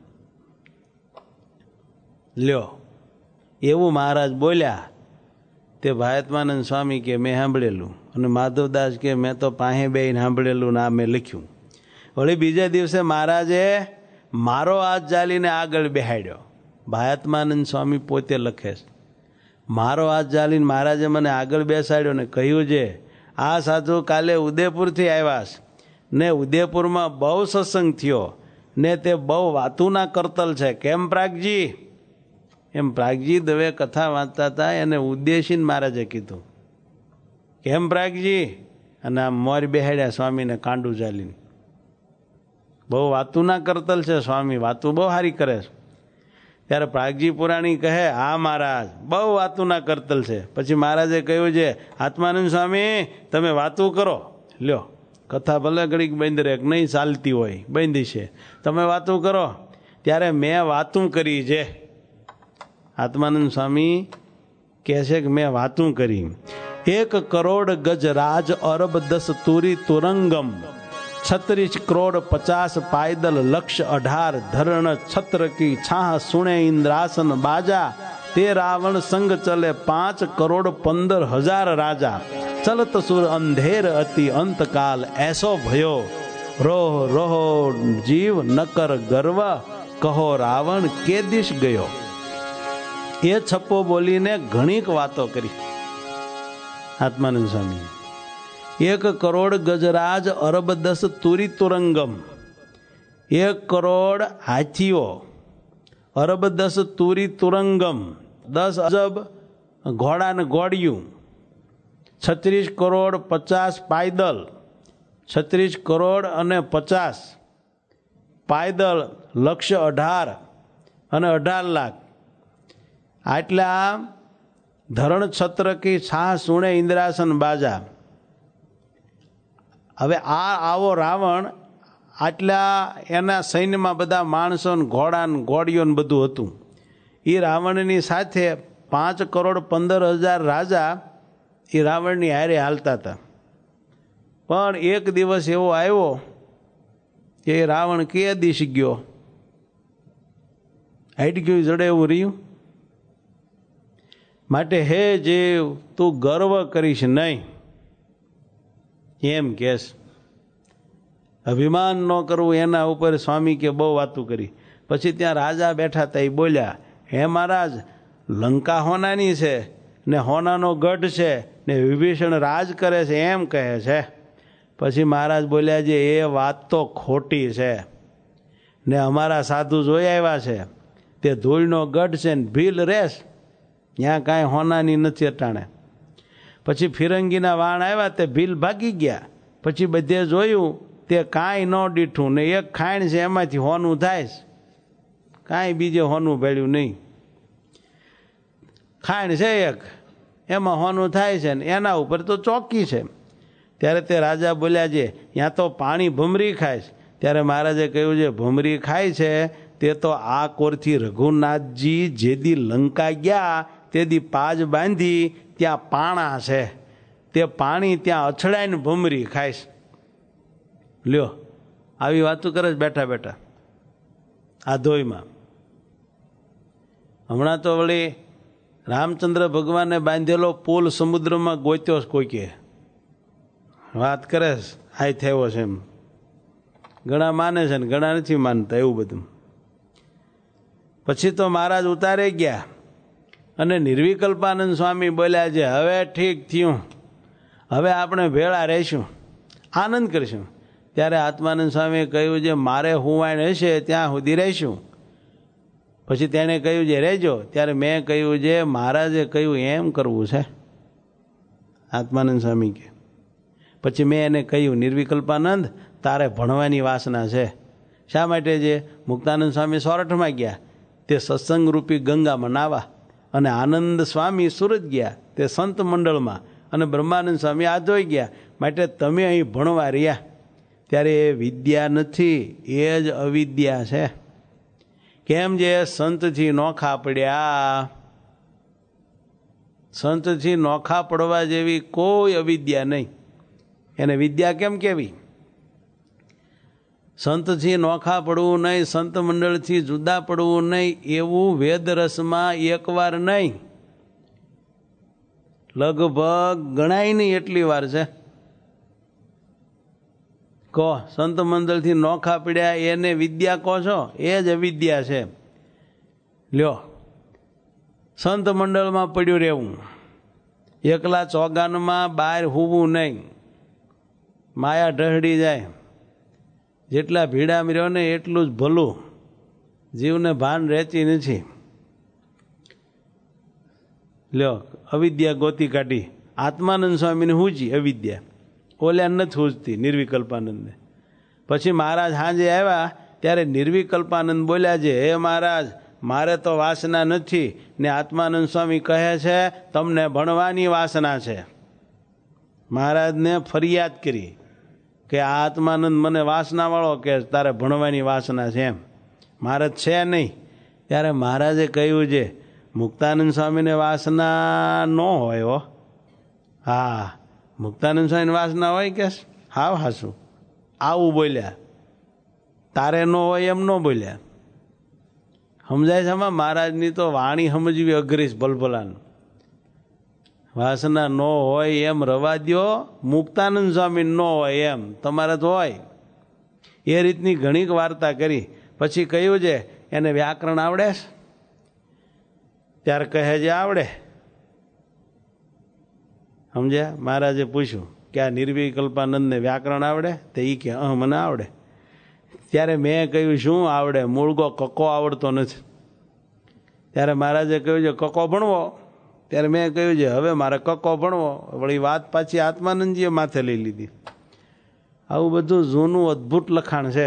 લ્યો, એવું મહારાજ બોલ્યા. તે ભાયત્માનંદ સ્વામી કે મેં સાંભળેલું, અને માધવદાસ કે મેં તો પાસે બેહીને સાંભળેલું ને આ મેં લખ્યું. વળી બીજા દિવસે મહારાજે મારો હાથ ઝાલીને આગળ બેહાડ્યો. ભાયત્માનંદ સ્વામી પોતે લખે છે, મારો હાથ ઝાલીને મહારાજે મને આગળ બેસાડ્યો ને કહ્યું છે, આ સાધુ કાલે ઉદયપુરથી આવ્યા છે ને ઉદયપુરમાં બહુ સત્સંગ થયો ને તે બહુ વાતુના કરતલ છે. કેમ પ્રાગજી? એમ પ્રાગજી દવે કથા વાંચતા હતા, એને ઉદ્દેશીને મહારાજે કીધું. કેમ પ્રાગજી? અને આમ મોર બેહાડ્યા સ્વામીને કાંડું ચાલીને. બહુ વાતું ના કરતલ છે સ્વામી, વાતું બહુ સારી કરે છે. ત્યારે પ્રાગજી પુરાણી કહે, હા મહારાજ બહુ વાતું ના કરતલ છે. પછી મહારાજે કહ્યું છે, આત્માનંદ સ્વામી તમે વાતું કરો. લ્યો, કથા ભલે ઘડીક બંધ રહે, નહીં ચાલતી હોય, બંધી છે, તમે વાતું કરો. ત્યારે મેં વાતું કરી છે. આત્માનંદ સ્વામી કહે છે કે મેં વાતું કરી. 1 કરોડ ગજરાજ અરબ 10 તુરી તુરંગમ 36 કરોડ 50 પાયદલ લક્ષ 18 ધરણ છત્ર કી છાહ સુણે ઇન્દ્રાસન બાજા તે રાવણ સંગ ચલે 5 કરોડ 15,000 રાજા ચલત સુર અંધેર અતિ અંતકાલ એસો ભયો રોહ રોહ જીવ નકર ગર્વ કહો રાવણ કે દિશ ગયો. એ છપ્પો બોલીને ઘણીક વાતો કરી આત્માનંદ સ્વામી. 1 કરોડ ગજરાજ અરબ 10 તુરી તુરંગમ, 1 કરોડ હાથીઓ, અરબ 10 તુરી તુરંગમ 10 અજબ ઘોડા ને ઘોડિયું, 36 કરોડ 50 પાયદલ, 36 કરોડ અને 50 પાયદલ લક્ષ 18 અને 18 લાખ. આટલા ધરણ છત્ર કી છાહ સુણે ઇન્દ્રાસન બાજા. હવે આવો રાવણ, આટલા એના સૈન્યમાં બધા માણસો ને ઘોડા ને ઘોડીઓ ને બધું હતું. એ રાવણની સાથે 5 કરોડ 15,000 રાજા એ રાવણની હારે હાલતા હતા. પણ એક દિવસ એવો આવ્યો કે રાવણ કે દિશ ગયો, હાઈટ ગયું, જડે એવું રહ્યું. માટે હે જીવ તું ગર્વ કરીશ નહીં એમ કેસ. અભિમાન ન કરવું એના ઉપર સ્વામી કે બહુ વાતું કરી. પછી ત્યાં રાજા બેઠા હતા, એ બોલ્યા, હે મહારાજ લંકા હોનાની છે ને હોનાનો ગઢ છે ને વિભીષણ રાજ કરે છે એમ કહે છે. પછી મહારાજ બોલ્યા, જે એ વાત તો ખોટી છે ને અમારા સાધુ જોઈ આવ્યા છે, તે ધૂળનો ગઢ છે ને ભીલ રેસ, ત્યાં કાંઈ હોનાની નથી અટાણે. પછી ફિરંગીના વાણ આવ્યા, તે ભીલ ભાગી ગયા. પછી બધે જોયું, તે કાંઈ ન દીઠું ને એક ખાણ છે એમાંથી હોનું થાય છે, કાંઈ બીજે હોનું ભેળ્યું નહીં. ખાણ છે એક, એમાં હોનું થાય છે ને એના ઉપર તો ચોકી છે. ત્યારે તે રાજા બોલ્યા, છે ત્યાં તો પાણી ભમરી ખાય છે. ત્યારે મહારાજે કહ્યું છે, ભમરી ખાય છે તે તો આ કોરથી રઘુનાથજી જેદી લંકા ગયા તેદી પાજ બાંધી ત્યાં પાણા છે, તે પાણી ત્યાં અછડાઈને ભમરી ખાય છે. લ્યો, આવી વાતો કરે છે બેઠા બેઠા આ ધોઈમાં. હમણાં તો વળી રામચંદ્ર ભગવાને બાંધેલો પુલ સમુદ્રમાં ગોત્યો કોઈકે, વાત કરે છે હાઈ થયો છે એમ. ઘણા માને છે ને ઘણા નથી માનતા, એવું બધું. પછી તો મહારાજ ઉતારે ગયા અને નિર્વિકલ્પાનંદ સ્વામી બોલ્યા છે, હવે ઠીક થયું, હવે આપણે ભેળા રહીશું, આનંદ કરીશું. ત્યારે આત્માનંદ સ્વામીએ કહ્યું છે, મારે હુંવાણ હશે ત્યાં સુધી રહીશું. પછી તેણે કહ્યું છે રહેજો. ત્યારે મેં કહ્યું છે, મહારાજે કહ્યું એમ કરવું છે. આત્માનંદ સ્વામી કે પછી મેં એને કહ્યું, નિર્વિકલ્પાનંદ તારે ભણવાની વાસના છે. શા માટે છે? મુક્તાનંદ સ્વામી સોરઠમાં ગયા, તે સત્સંગ રૂપી ગંગામાં નાવા, અને આનંદ સ્વામી સુરત ગયા તે સંત મંડળમાં, અને બ્રહ્માનંદ સ્વામી આધોઈ ગયા. માટે તમે અહીં ભણવા રહ્યા. ત્યારે એ વિદ્યા નથી, એ જ અવિદ્યા છે. કેમ જે સંતથી નોખા પડ્યા, સંતથી નોખા પડવા જેવી કોઈ અવિદ્યા નહીં. એને વિદ્યા કેમ કેવી? સંતથી નોખા પડવું નહીં, સંત મંડળથી જુદા પડવું નહીં, એવું વેદ રસમાં એકવાર નહીં, લગભગ ગણાય નહીં એટલી વાર છે. કહો સંત મંડળથી નોખા પડ્યા એને વિદ્યા કહો છો? એ જ અવિદ્યા છે. લ્યો, સંત મંડળમાં પડ્યું રહેવું, એકલા ચોગાનમાં બહાર હોવું નહીં, માયા ઢહડી જાય. જેટલા ભીડામાં રહ્યો ને એટલું જ ભલું, જીવને ભાન રહેતી નથી. લ્યો, અવિદ્યા ગોતી કાઢી. આત્માનંદ સ્વામીને હુજી અવિદ્યા, ઓલ્યા નથી હુજતી નિર્વિકલ્પાનંદને. પછી મહારાજ સાંજે આવ્યા ત્યારે નિર્વિકલ્પાનંદ બોલ્યા છે, હે મહારાજ, મારે તો વાસના નથી ને આત્માનંદ સ્વામી કહે છે તમને ભણવાની વાસના છે. મહારાજને ફરિયાદ કરી કે આ આત્માનંદ મને વાસનાવાળો કે તારે ભણવાની વાસના છે એમ. મહારાજ છે નહીં. ત્યારે મહારાજે કહ્યું છે મુક્તાનંદ સ્વામીને વાસના ન હોય હો. હા, મુક્તાનંદ સ્વામીને વાસના હોય કે હાવ હાસું આવું બોલ્યા, તારે ન હોય એમ ન બોલ્યા. સમજાય છે આમાં? મહારાજની તો વાણી સમજવી અઘરી ભલભલાનું. વાસના ન હોય એમ રવા દ્યો, મુક્તાનંદ સ્વામી ન હોય એમ તમારે તો હોય. એ રીતની ઘણી વાર્તા કરી. પછી કહ્યું છે એને વ્યાકરણ આવડે? ત્યારે કહે છે આવડે. સમજ્યા? મહારાજે પૂછ્યું કે આ નિર્વિકલ્પાનંદને વ્યાકરણ આવડે? તો એ કે મને આવડે. ત્યારે મેં કહ્યું શું આવડે? મૂળગો કક્કો આવડતો નથી. ત્યારે મહારાજે કહ્યું છે કક્કો ભણવો. ત્યારે મેં કહ્યું છે હવે મારે કક્કો ભણવો. વળી વાત પાછી આત્માનંદજીએ માથે લઈ લીધી. આવું બધું જૂનું અદ્ભુત લખાણ છે.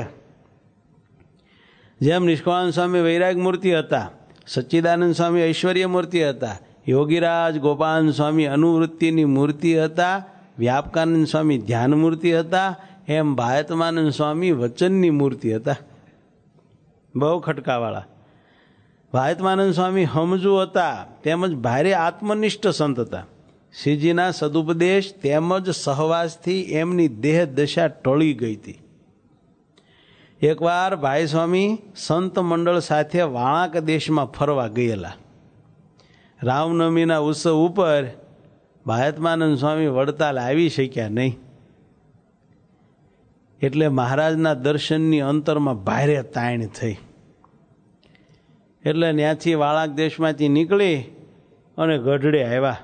જેમ નિષ્કાળાનંદ સ્વામી વૈરાગ મૂર્તિ હતા, સચ્ચિદાનંદ સ્વામી ઐશ્વર્ય મૂર્તિ હતા, યોગીરાજ ગોપાલ સ્વામી અનુવૃત્તિની મૂર્તિ હતા, વ્યાપકાનંદ સ્વામી ધ્યાન મૂર્તિ હતા, એમ ભાયતમાનંદ સ્વામી વચનની મૂર્તિ હતા. બહુ ખટકાવાળા. ભાયતમાનંદ સ્વામી સમજુ હતા તેમજ ભારે આત્મનિષ્ઠ સંત હતા. શ્રીજીના સદુપદેશ તેમજ સહવાસથી એમની દેહ દશા ટળી ગઈ હતી. એકવાર ભાઈ સ્વામી સંત મંડળ સાથે વાણાક દેશમાં ફરવા ગયેલા. રામનવમીના ઉત્સવ ઉપર ભાયતમાનંદ સ્વામી વડતાલ આવી શક્યા નહીં. એટલે મહારાજના દર્શનની અંતરમાં ભારે તાણ થઈ. એટલે ત્યાંથી વાળાક દેશમાંથી નીકળી અને ગઢડે આવ્યા.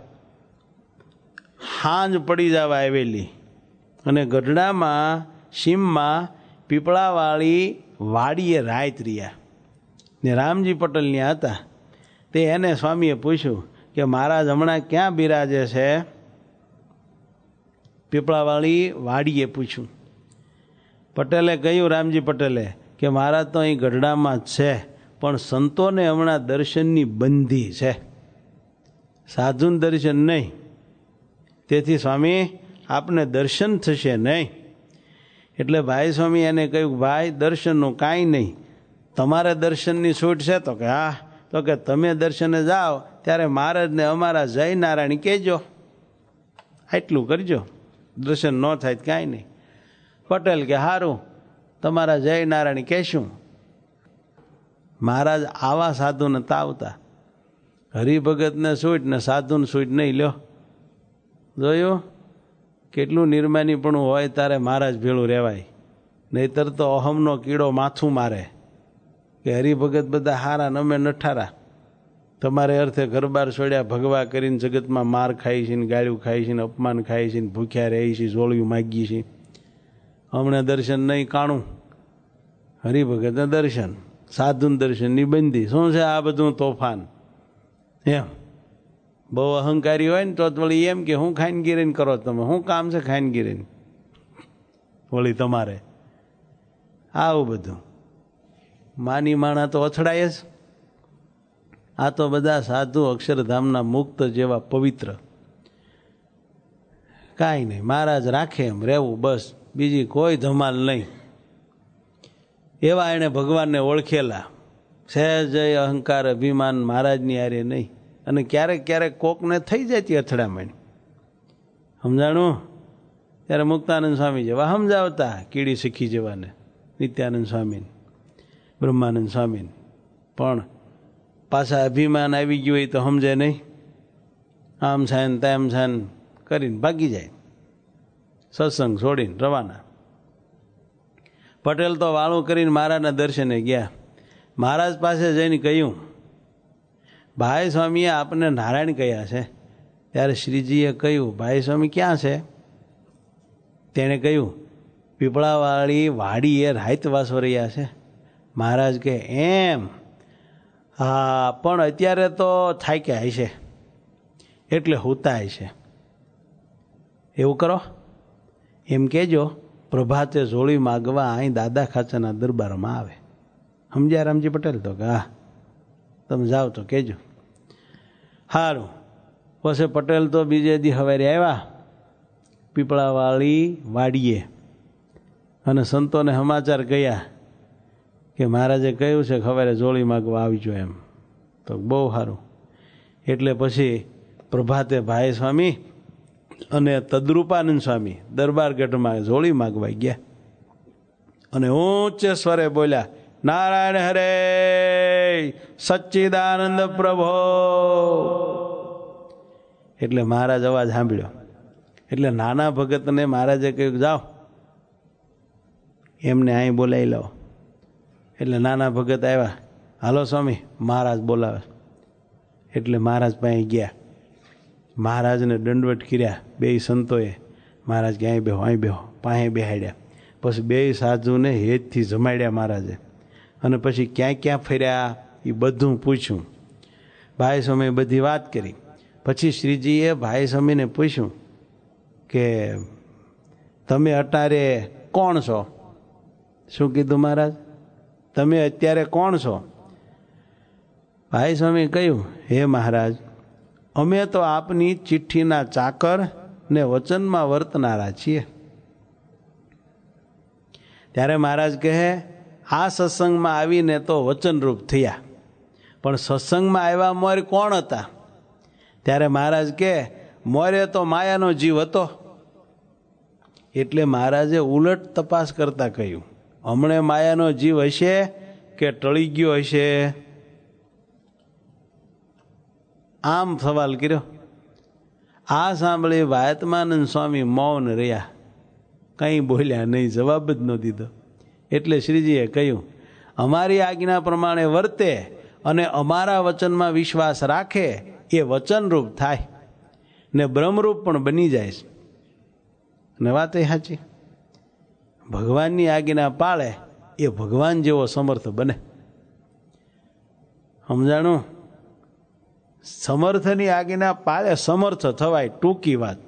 સાંજ પડી જવા આવેલી અને ગઢડામાં સીમમાં પીપળાવાળી વાડીએ રાત રહ્યા ને રામજી પટેલ ત્યાં હતા. તે એને સ્વામીએ પૂછ્યું કે મહારાજ હમણાં ક્યાં બિરાજે છે? પીપળાવાળી વાડીએ પૂછ્યું. પટેલે કહ્યું, રામજી પટેલે, કે મહારાજ તો અહીં ગઢડામાં જ છે, પણ સંતોને હમણાં દર્શનની બંધી છે, સાધુન દર્શન નહીં. તેથી સ્વામી આપને દર્શન થશે નહીં. એટલે ભાઈ સ્વામી એને કહ્યું, ભાઈ દર્શનનું કાંઈ નહીં, તમારે દર્શનની છૂટ છે? તો કે હા. તો કે તમે દર્શને જાઓ ત્યારે મહારાજને અમારા જય નારાયણ કહેજો, આટલું કરજો, દર્શન ન થાય તો કાંઈ નહીં. પટેલ કે સારું, તમારા જય નારાયણ કહેશું. મહારાજ આવા સાધુને તાવતા. હરિભગતને છૂટ ને સાધુને છૂટ નહીં. લ્યો જોયું કેટલું નિર્માનીપણું હોય તારે મહારાજ ભેળું રહેવાય. નહીતર તો અહમનો કીડો માથું મારે કે હરિભગત બધા હારા નમે નઠારા, તમારે અર્થે ઘરબાર છોડ્યા, ભગવા કરીને જગતમાં માર ખાઈ છે ને, ગાળ્યું ખાઈ છે ને, અપમાન ખાઈ છે ને, ભૂખ્યા રહી છે, જોળિયું માગી છે. હમણાં દર્શન નહીં કાણું, હરિભગતના દર્શન, સાધુન દર્શનની બંધી. શું છે આ બધું તોફાન? એમ બહુ અહંકારી હોય ને તો વળી એમ કે હું ખાઈને ગીરીને કરો, તમે શું કામ છે ખાઈને ગીરીને વળી તમારે? આવું બધું માની માણા તો અથડાય જ. આ તો બધા સાધુ અક્ષરધામના મુક્ત જેવા પવિત્ર. કાંઈ નહીં, મહારાજ રાખે એમ રહેવું બસ, બીજી કોઈ ધમાલ નહીં. એવા એણે ભગવાનને ઓળખેલા. સહેજય અહંકાર અભિમાન મહારાજની આરે નહીં. અને ક્યારેક ક્યારેક કોકને થઈ જતી અથડામણ, સમજાણું? ત્યારે મુક્તાનંદ સ્વામી જેવા સમજાવતા, કીડી શીખી જેવાને, નિત્યાનંદ સ્વામી, બ્રહ્માનંદ સ્વામી. પણ પાછા અભિમાન આવી ગયું હોય તો સમજે નહીં, આમ થાય ને તેમ થાય ને કરીને ભાગી જાય, સત્સંગ છોડીને રવાના. પટેલ તો વાળું કરીને મહારાજના દર્શને ગયા. મહારાજ પાસે જઈને કહ્યું, ભાઈ સ્વામીએ આપને નારાયણ કહ્યા છે. ત્યારે શ્રીજીએ કહ્યું, ભાઈ સ્વામી ક્યાં છે? તેણે કહ્યું, પીપળાવાળી વાડીએ રાતવાસો રહ્યા છે. મહારાજ કહે, એમ? હા, પણ અત્યારે તો થાક્યા હશે એટલે હુતા હશે. એવું કરો, એમ કહેજો પ્રભાતે જોળી માગવા અહીં દાદા ખાચાના દરબારમાં આવે. સમજ્યા રામજી પટેલ? તો કે હા, તમે જાઓ તો કહેજો. સારું. પછી પટેલ તો બીજે દી સવારે આવ્યા પીપળાવાળી વાડીએ અને સંતોને સમાચાર ગયા કે મહારાજે કહ્યું છે સવારે જોળી માગવા આવજો એમ. તો બહુ સારું. એટલે પછી પ્રભાતે ભાઈ સ્વામી અને તદ્રુપાનંદ સ્વામી દરબારગઢમાં જોળી માગવા ગયા અને ઊંચે સ્વરે બોલ્યા, નારાયણ હરે સચ્ચિદાનંદ પ્રભો. એટલે મહારાજ અવાજ સાંભળ્યો. એટલે નાના ભગતને મહારાજે કહ્યું, જાઓ એમને અહીં બોલાવી લો. એટલે નાના ભગત આવ્યા, હાલો સ્વામી મહારાજ બોલાવે. એટલે મહારાજ પાસે ગયા. મહારાજને દંડવટ કર્યા બે સંતોએ. મહારાજ કે અહીં બેહો, અહીં બેહો. પાસે બેહાડ્યા. પછી બે સાધુને હેતથી જમાડ્યા મહારાજે. અને પછી ક્યાં ક્યાં ફર્યા એ બધું પૂછ્યું. ભાઈ સ્વામીએ બધી વાત કરી. પછી શ્રીજીએ ભાઈ સ્વામીને પૂછ્યું કે તમે અટારે કોણ છો? શું કીધું મહારાજ? તમે અત્યારે કોણ છો? ભાઈ સ્વામી કહ્યું, હે મહારાજ, અમે તો આપની ચિઠ્ઠીના ચાકર ને વચનમાં વર્તનારા છીએ. ત્યારે મહારાજ કહે, આ સત્સંગમાં આવીને તો વચનરૂપ થયા, પણ સત્સંગમાં આવ્યા મોર કોણ હતા? ત્યારે મહારાજ કહે, મોરે તો માયાનો જીવ હતો. એટલે મહારાજે ઉલટ તપાસ કરતા કહ્યું, હમણે માયાનો જીવ હશે કે ટળી ગયો હશે? આમ સવાલ કર્યો. આ સાંભળી વાયતમાનંદ સ્વામી મૌન રહ્યા, કંઈ બોલ્યા નહીં, જવાબ જ ન દીધો. એટલે શ્રીજીએ કહ્યું, અમારી આજ્ઞા પ્રમાણે વર્તે અને અમારા વચનમાં વિશ્વાસ રાખે એ વચનરૂપ થાય ને બ્રહ્મરૂપ પણ બની જાય. ને વાત એ સાચી. ભગવાનની આજ્ઞા પાળે એ ભગવાન જેવો સમર્થ બને. સમજાણું? સમર્થની આજ્ઞા પાળે સમર્થ થવાય. ટૂંકી વાત.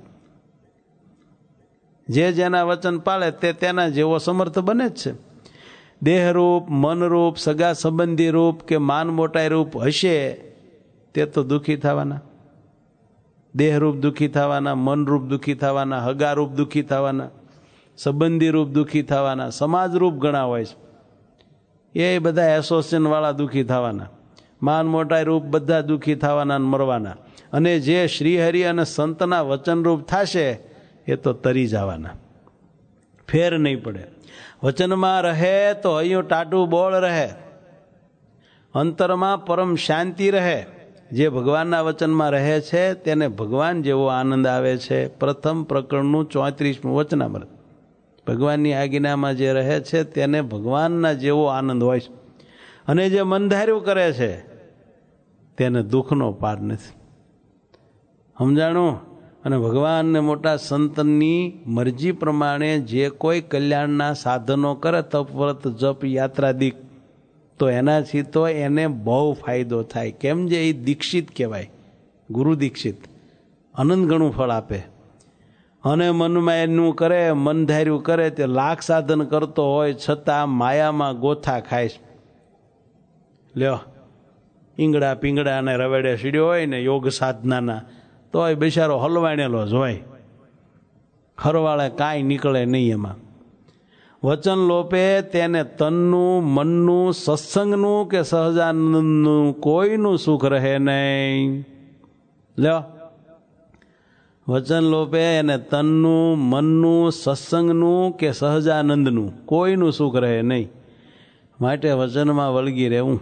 જે જેના વચન પાળે તે તેના જેવો સમર્થ બને જ છે. દેહરૂપ, મનરૂપ, સગા સંબંધી રૂપ કે માન મોટાઈ રૂપ હશે તે તો દુઃખી થવાના. દેહરૂપ દુઃખી થવાના, મનરૂપ દુઃખી થવાના, હગારૂપ દુઃખી થવાના, સંબંધી રૂપ દુઃખી થવાના, સમાજ રૂપ ઘણા હોય છે એ બધા એસોસિએશન વાળા દુઃખી થવાના, માન મોટાઈ રૂપ બધા દુઃખી થવાના અને મરવાના. અને જે શ્રીહરિ અને સંતના વચનરૂપ થશે એ તો તરી જવાના, ફેર નહીં પડે. વચનમાં રહે તો અહીંયા ટાટું બોળ રહે, અંતરમાં પરમ શાંતિ રહે. જે ભગવાનના વચનમાં રહે છે તેને ભગવાન જેવો આનંદ આવે છે. પ્રથમ પ્રકરણનું 34મું વચનામૃત. ભગવાનની આજ્ઞામાં જે રહે છે તેને ભગવાનના જેવો આનંદ હોય છે. અને જે મનધાર્યું કરે છે તેને દુઃખનો પાર નથી. સમજાણું? અને ભગવાનને મોટા સંતની મરજી પ્રમાણે જે કોઈ કલ્યાણના સાધનો કરે, તપ, વ્રત, જપ, યાત્રાદિક, તો એનાથી તો એને બહુ ફાયદો થાય. કેમ? જે એ દીક્ષિત કહેવાય, ગુરુ દીક્ષિત, અનંત ગણું ફળ આપે. અને મનમાં એનું કરે, મન ધાર્યું કરે, તે લાખ સાધન કરતો હોય છતાં માયામાં ગોથા ખાય. લ્યો, ઈંગડા પીંગડા અને રવેડે સીડ્યો હોય ને યોગ સાધનાના, તો એ બિચારો હલવાણેલો જ હોય, હરવાળે કાંઈ નીકળે નહીં એમાં. વચન લોપે તેને તનનું, મનનું, સત્સંગનું કે સહજાનંદનું કોઈનું સુખ રહે નહીં. લ્યો, વચન લોપે એને તનનું, મનનું, સત્સંગનું કે સહજાનંદનું કોઈનું સુખ રહે નહીં. માટે વચનમાં વળગી રહેવું.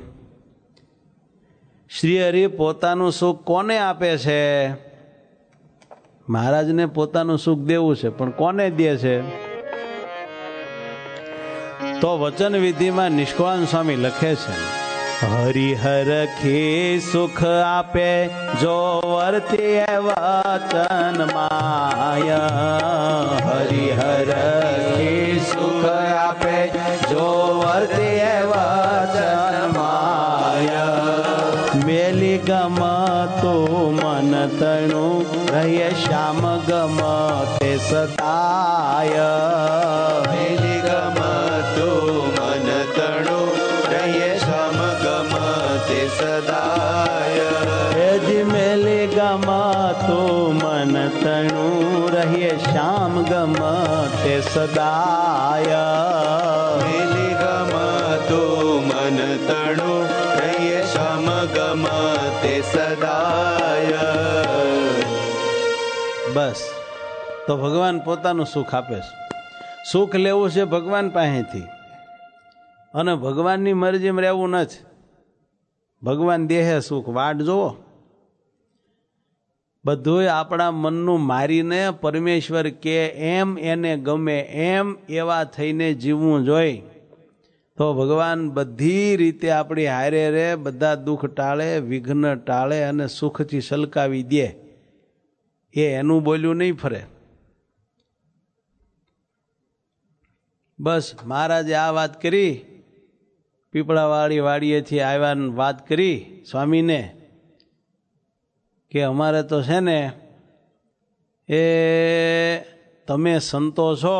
શ્રી હરિ પોતાનું સુખ કોને આપે છે? મહારાજને પોતાનું સુખ દેવું છે, પણ કોને દે છે? તો વચન વિધિમાં નિષ્કાળ સ્વામી લખે છે, હરિહર ખી સુખ આપે જો વર્તે વચન માય. હરિહર ખી સુખ આપે જો વર્તે વચન માય. મેલી ગમતું મન તણું રહીએ શ્યામ ગમતે સદાય. મેલી ગમતું મન તણું રહીએ શ્યામ ગમતે સદાય. હેજી મેલી ગમતું મન તણું રહીએ શ્યામ ગમતે સદાય. મેલી ગમતું મન તણું રહીએ શ્યામ ગમતે સદાય. બસ તો ભગવાન પોતાનું સુખ આપે છે. સુખ લેવું છે ભગવાન પાસેથી, અને ભગવાનની મરજીમાં રહેવું નથી. ભગવાન દેહે સુખ, વાટ જોવો. બધું આપણા મનનું મારીને પરમેશ્વર કે એમ એને ગમે એમ એવા થઈને જીવવું જોઈએ. તો ભગવાન બધી રીતે આપણી હારે રે, બધા દુઃખ ટાળે, વિઘ્ન ટાળે અને સુખથી સલકાવી દે. એ એનું બોલ્યું નહીં ફરે. બસ મહારાજે આ વાત કરી, પીપળાવાળી વાડીએથી આવ્યા વાત કરી સ્વામીને કે અમારે તો છે ને એ તમે સંતો છો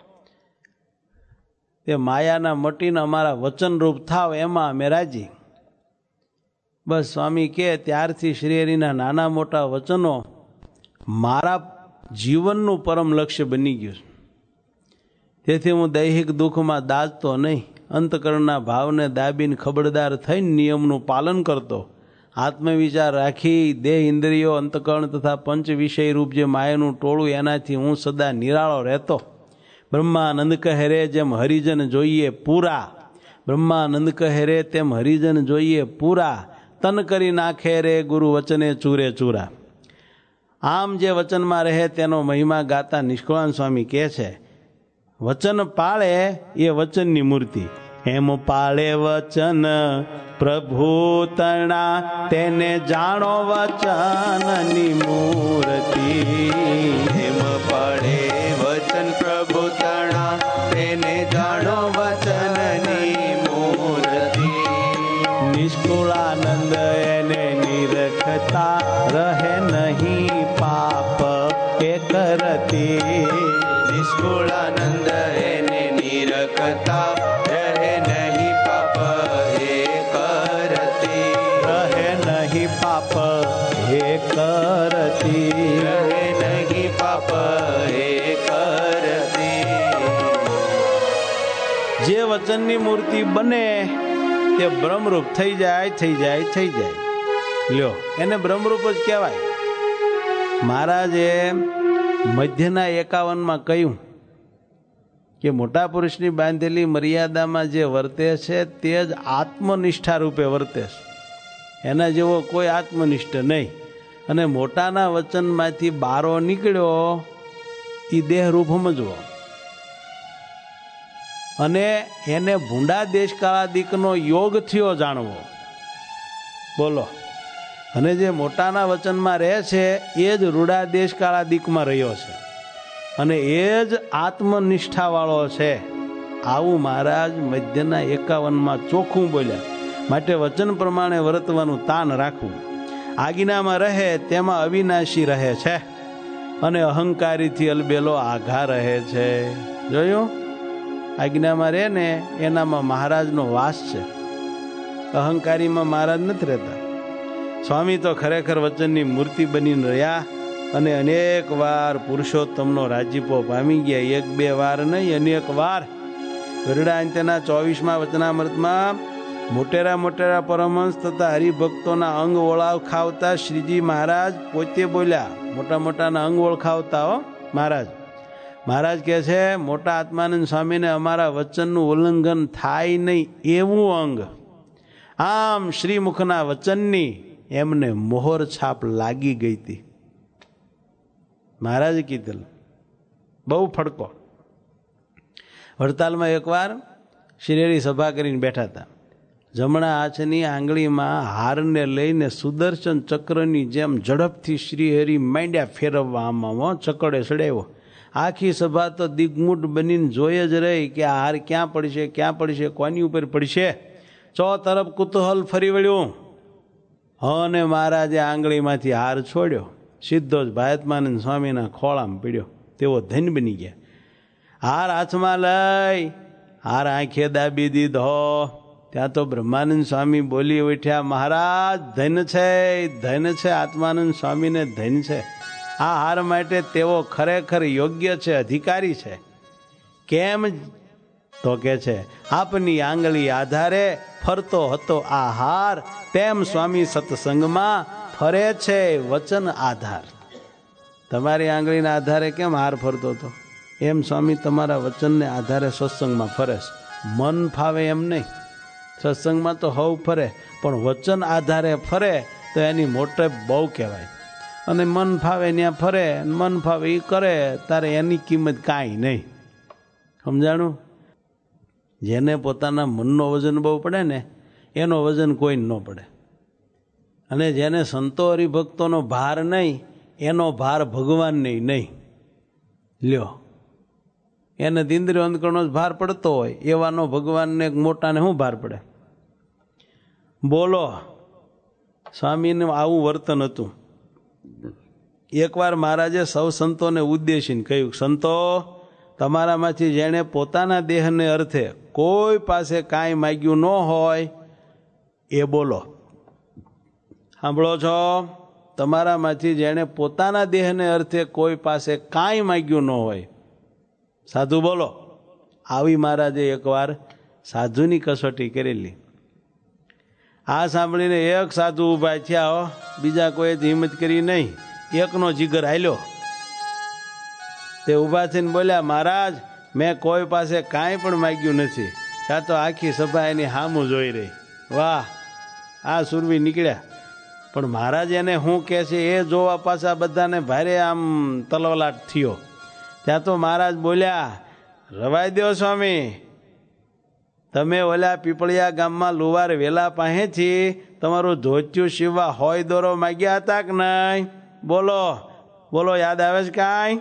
તે માયાના મટીને અમારા વચનરૂપ થાવ એમાં અમે રાજી. બસ સ્વામી કે ત્યારથી શ્રી હરિના નાના મોટા વચનો મારા જીવનનું પરમ લક્ષ્ય બની ગયું. તેથી હું દૈહિક દુઃખમાં દાજતો નહીં, અંતકરણના ભાવને દાબીને ખબરદાર થઈને નિયમનું પાલન કરતો, આત્મવિચાર રાખી દેહ ઇન્દ્રિયો અંતકરણ તથા પંચ વિષય રૂપ જે માયાનું ટોળું એનાથી હું સદા નિરાળો રહેતો. બ્રહ્માનંદ કહે રે જેમ હરિજન જોઈએ પૂરા, બ્રહ્માનંદ કહે રે તેમ હરિજન જોઈએ પૂરા, તન કરી નાખે રે ગુરુ વચને ચૂરે ચૂરા. આમ જે વચનમાં રહે તેનો મહિમા ગાતા નિષ્કુળાન સ્વામી કહે છે, વચન પાળે એ વચનની મૂર્તિ. એમ પાળે વચન પ્રભુ તણા, તેને જાણો વચનની મૂર્તિ. એમ પાળે વચન પ્રભુ તણા, તેને જાણો વચનની મૂર્તિ. નિષ્કુળાનંદ એને નિરખતા રહે નહીં પાપ કે કરતી. નિષ્કુળાનંદ એને નિરખતા રહે નહીં પાપ હે કરતી. રહે નહીં પાપ હે કરતી. રહે નહીં પાપ હે કરતી. જે વચનની મૂર્તિ બને તે બ્રહ્મરૂપ થઈ જાય થઈ જાય થઈ જાય. લ્યો એને બ્રહ્મરૂપ જ કહેવાય. મહારાજે મધ્યના 51માં કહ્યું કે મોટા પુરુષની બાંધેલી મર્યાદામાં જે વર્તે છે તે જ આત્મનિષ્ઠા રૂપે વર્તે છે. એના જેવો કોઈ આત્મનિષ્ઠ નહીં. અને મોટાના વચનમાંથી બારો નીકળ્યો એ દેહરૂપ સમજવો, અને એને ભૂંડા દેશકાળાદિકનો યોગ થયો જાણવો. બોલો. અને જે મોટાના વચનમાં રહે છે એ જ રૂડા દેશકાળાદિકમાં રહ્યો છે, અને એ જ આત્મનિષ્ઠાવાળો છે. આવું મહારાજ મધ્યના 51માં ચોખ્ખું બોલ્યા. માટે વચન પ્રમાણે વર્તવાનું તાન રાખવું. આજ્ઞામાં રહે તેમાં અવિનાશી રહે છે, અને અહંકારીથી અલબેલો આઘા રહે છે. જોયું? આજ્ઞામાં રહે ને એનામાં મહારાજનો વાસ છે, અહંકારીમાં મહારાજ નથી રહેતા. સ્વામી તો ખરેખર વચનની મૂર્તિ બનીને રહ્યા, અને અનેક વાર પુરુષોત્તમનો રાજીપો પામી ગયા. એક બે વાર નહીં, અનેક વાર. ગરુડા અંત્યના 24મા વચનામૃતમાં મોટેરા મોટેરા પરમહંસ તથા હરિભક્તોના અંગ ઓળખાવતા શ્રીજી મહારાજ પોતે બોલ્યા. મોટા મોટાના અંગ ઓળખાવતા હો મહારાજ. મહારાજ કહે છે મોટા આત્માનંદ સ્વામીને અમારા વચનનું ઉલ્લંઘન થાય નહીં એવું અંગ. આમ શ્રીમુખના વચનની એમને મોહર છાપ લાગી ગઈ હતી. મહારાજે કીધેલું બહુ ફડકો. વડતાલમાં એકવાર શ્રીહરિ સભા કરીને બેઠા હતા. જમણા હાથની આંગળીમાં હારને લઈને સુદર્શન ચક્રની જેમ ઝડપથી શ્રીહરિ માંડ્યા ફેરવવા. આમાં ચકડે ચડાવ્યો. આખી સભા તો દિગ્મૂઢ બનીને જોઈ જ રહી કે આ હાર ક્યાં પડશે, ક્યાં પડશે, કોની ઉપર પડશે. ચો તરફ કુતૂહલ ફરી વળ્યું, અને મહારાજે આંગળીમાંથી હાર છોડ્યો. સીધો જ ભાયતમાનંદ સ્વામીના ખોળામાં પીડ્યો. તેઓ ધન્ય બની ગયા. હાર હાથમાં લઈ હાર આંખે દાબી દીધો. ત્યાં તો બ્રહ્માનંદ સ્વામી બોલી ઉઠ્યા, મહારાજ ધન્ય છે, આત્માનંદ સ્વામીને ધન્ય છે. આ હાર માટે તેઓ ખરેખર યોગ્ય છે, અધિકારી છે. કેમ? તો કે છે, આપની આંગળી આધારે ફરતો હતો આ હાર, તેમ સ્વામી સત્સંગમાં ફરે છે વચન આધાર. તમારી આંગળીના આધારે કેમ હાર ફરતો હતો, એમ સ્વામી તમારા વચનને આધારે સત્સંગમાં ફરે છે. મન ફાવે એમ નહીં, સત્સંગમાં તો હવ ફરે, પણ વચન આધારે ફરે તો એની મોટે બહુ કહેવાય. અને મન ફાવે ત્યાં ફરે, મન ફાવે એ કરે, તારે એની કિંમત કાંઈ નહીં. સમજાણું? જેને પોતાના મનનો વજન બહુ પડે ને એનો વજન કોઈ ન પડે. અને જેને સંતો હરિભક્તોનો ભાર નહીં એનો ભાર ભગવાનને નહીં. લ્યો, એને ઇન્દ્રિય અંધકરણનો જ ભાર પડતો હોય, એવાનો ભગવાનને મોટાને શું ભાર પડે? બોલો. સ્વામીને આવું વર્તન હતું. એકવાર મહારાજે સૌ સંતોને ઉદ્દેશીને કહ્યું, સંતો, તમારામાંથી જેણે પોતાના દેહને અર્થે કોઈ પાસે કાંઈ માગ્યું ન હોય એ બોલો. સાંભળો છો? તમારામાંથી જેણે પોતાના દેહને અર્થે કોઈ પાસે કાંઈ માગ્યું ન હોય, સાધુ બોલો. આવી મહારાજે એકવાર સાધુની કસોટી કરેલી. આ સાંભળીને એક સાધુ ઊભા થયા, બીજા કોઈ હિંમત કરી નહીં, એકનો જીગર હાલ્યો. તે ઊભા થઈને બોલ્યા, મહારાજ, મેં કોઈ પાસે કાંઈ પણ માગ્યું નથી. ત્યાં તો આખી સભા એની સામું જોઈ રહી. વાહ, આ સુરવી નીકળ્યા. પણ મહારાજ એને શું કહે છે એ જોવા પાછા બધાને ભારે આમ તલવલાટ થયો. ત્યાં તો મહારાજ બોલ્યા, રવાઈ દો સ્વામી, તમે ઓલા પીપળિયા ગામમાં લુવાર વેલા પાસેથી તમારું ધોતિયું સીવવા હોય દોરો માગ્યા હતા કે નહીં? બોલો બોલો, યાદ આવે છે કાંઈ?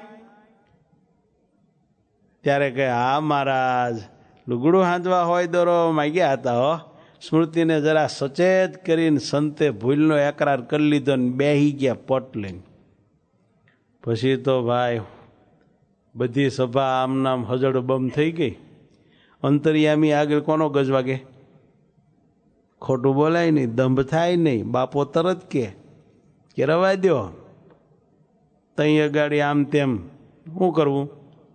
ત્યારે કે હા મહારાજ, લુગડું હાંધવા હોય દોરો માગ્યા હતા હો. સ્મૃતિને જરા સચેત કરીને સંતે ભૂલનો એકરાર કરી લીધો ને બેહી ગયા પટ લઈને. પછી તો ભાઈ બધી સભા આમ નામ હજડ બમ થઈ ગઈ. અંતરિયામી આગળ કોનો ગજ વાગે? ખોટું બોલાય નહીં, દંભ થાય નહીં. બાપો તરત કે રવાય દો, તઈ અગાડી આમ તેમ શું કરવું?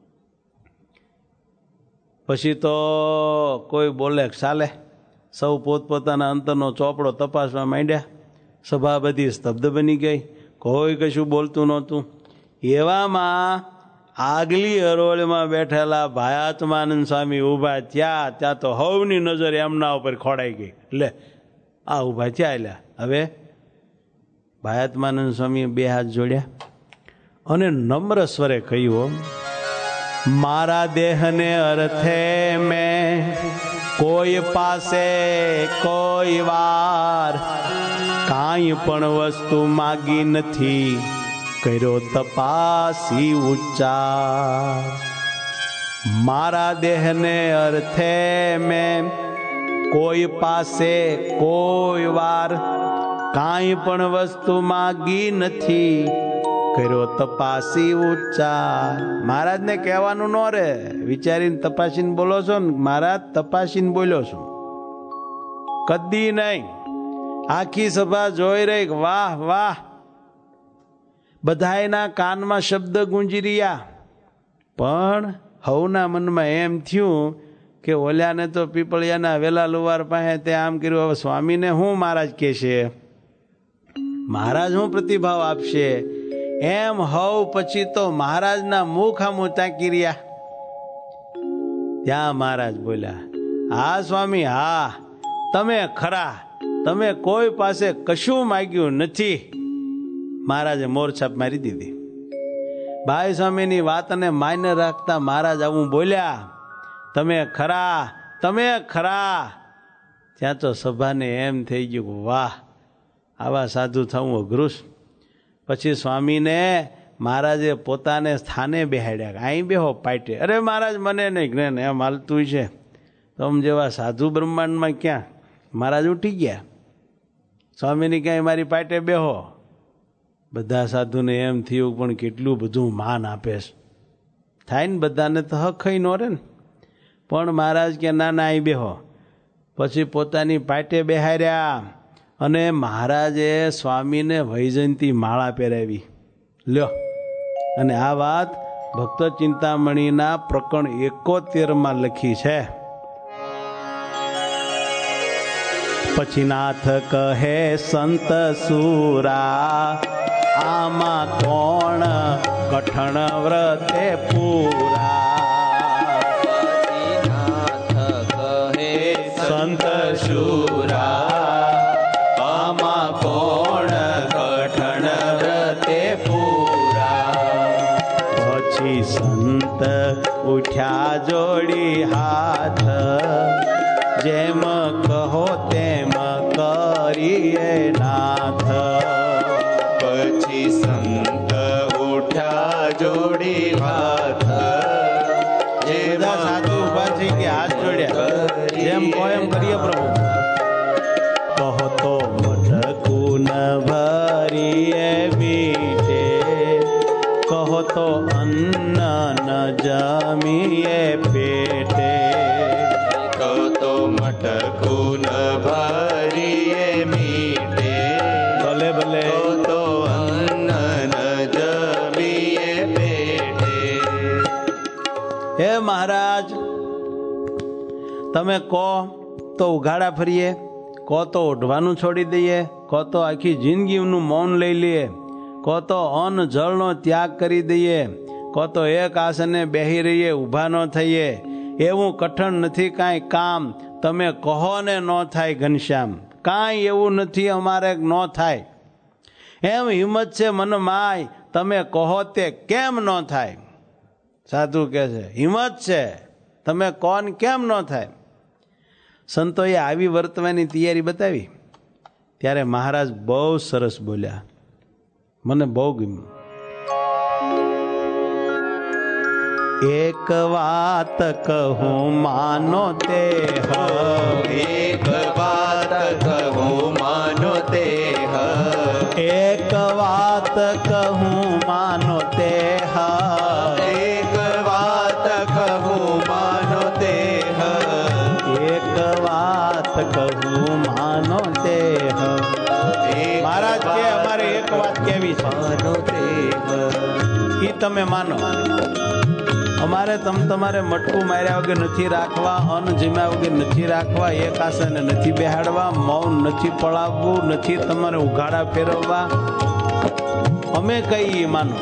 પછી તો કોઈ બોલે ચાલે. સૌ પોતપોતાના અંતરનો ચોપડો તપાસવા માંડ્યા. સભા બધી સ્તબ્ધ બની ગઈ, કોઈ કશું બોલતું નહોતું. એવામાં આગલી હરોળમાં બેઠેલા ભાયાત્માનંદ સ્વામી ઊભા થયા. ત્યાં તો હવની નજર એમના ઉપર ખોડાઈ ગઈ. એટલે આ ઊભા થયા. એટલે હવે ભાયાત્માનંદ સ્વામીએ બે હાથ જોડ્યા અને નમ્ર સ્વરે કહ્યું, મારા દેહને અર્થે મેં કોઈ પાસે કોઈ વાર કાંઈ પણ વસ્તુ માગી નથી, કર્યો તપાસી ઉચ્ચાર. મારા દેહને અર્થે મેં કોઈ પાસે કોઈ વાર કાંઈ પણ વસ્તુ માગી નથી, કર્યો તપાસી ઉચ્ચાર. મહારાજને કહેવાનું ન રે, વિચારીને તપાસીને બોલો છો ને? મહારાજ તપાસીને બોલ્યો છું, કદી નહીં. આખી સભા જોઈ રહી, વાહ વાહ. બધાયના કાનમાં શબ્દ ગુંજી રહ્યા. પણ હવના મનમાં એમ થયું કે ઓલ્યાને તો પીપળિયાના વેલા લુવાર પાસે તે આમ કર્યું, હવે સ્વામીને હું મહારાજ કહેશે, મહારાજ હું પ્રતિભાવ આપશે? એમ હવ પછી તો મહારાજના મુખ આમ તાકી રહ્યા. ત્યાં મહારાજ બોલ્યા, હા સ્વામી, હા, તમે ખરા, તમે કોઈ પાસે કશું માગ્યું નથી. મહારાજે મોરછાપ મારી દીધી. ભાઈ સ્વામીની વાતને માન્ય રાખતા મહારાજ આવું બોલ્યા, તમે ખરા, તમે ખરા. ત્યાં તો સભાને એમ થઈ ગયું, વાહ, આવા સાધુ થવું અઘરું. પછી સ્વામીને મહારાજે પોતાને સ્થાને બેહાડ્યા. અહીં બેહો પાટે. અરે મહારાજ મને નહીં જ્ઞાન એમ હાલતું છે. તમ જેવા સાધુ બ્રહ્માંડમાં ક્યાં? મહારાજ ઉઠી ગયા. સ્વામીની ક્યાંય મારી પાટે બેહો. બધા સાધુને એમ થયું પણ કેટલું બધું માન આપે છે. થાય ને બધાને તો હક ન રહે ને. પણ મહારાજ કે ના ના અહીં બેહો. પછી પોતાની પાટે બેહાર્યા અને મહારાજે સ્વામીને વૈજયંતી માળા પહેરાવી. લ્યો, અને આ વાત ભક્ત ચિંતામણીના પ્રકરણ 71 લખી છે. પછી નાથ કહે સંત સુરા, આમાં કોણ કઠણ વ્રતે પૂરા. નાથ કહે સંત સુરા, આમાં કોણ કઠણ વ્રતે પૂરા. પછી સંત ઉઠ્યા જોડી હાથ, જેમ કહો તેમ કરીએ નાથ. પછી સંત ઉઠ્યા જોડી હાથ, જેમ સાધુ ઉભા થઈ કે હાથ જોડ્યા, જેમ કહો એમ કરીએ પ્રભુ. કહો તો મટકું ન ભરીએ મીઠે, કહો તો અન્ન ન જમીએ પેટે. કહો તો મટકું ન ભરીએ મીઠે, ભલે ભલે કહો તો અન્ન ન જમીએ પેટે. હે મહારાજ, તમે કહો તો ઉઘાડા ફરીએ, કહો તો ઓઢવાનું છોડી દઈએ, કહો તો આખી જિંદગીનું મૌન લઈ લઈએ, કહો તો અન્ન જળનો ત્યાગ કરી દઈએ, કહો તો એક આસને બેહી રહીએ, ઊભા ન થઈએ. એવું કઠણ નથી કાંઈ કામ, તમે કહો ને ન થાય ઘનશ્યામ. કાંઈ એવું નથી અમારે ન થાય. એમ હિંમત છે મન માય, તમે કહો તે કેમ ન થાય. સાધુ કહે છે હિંમત છે, તમે કહો ને કેમ ન થાય. સંતોએ આવી વર્તવાની તૈયારી બતાવી ત્યારે મહારાજ બહુ સરસ બોલ્યા, મને બહુ ગમ્યું. એક વાત કહું માનો તે હ, એક વાત કહું માનો તે હ, એક વાત કહું માનો તે હ, એક વાત કહું માનો તે હ, એક વાત કહું માનો તે હ. મહારાજ કે અમારે એક વાત કેવી છે, માનો તે હ. એ તમે માનો. અમારે તમારે મટકું માર્યા વગર નથી રાખવા, અન્ન જીમ્યા વગર નથી રાખવા, એક આસને નથી બેહાડવા, મૌન નથી પડાવવું, નથી તમારે ઉઘાડા ફેરવવા. અમે કઈ માનો,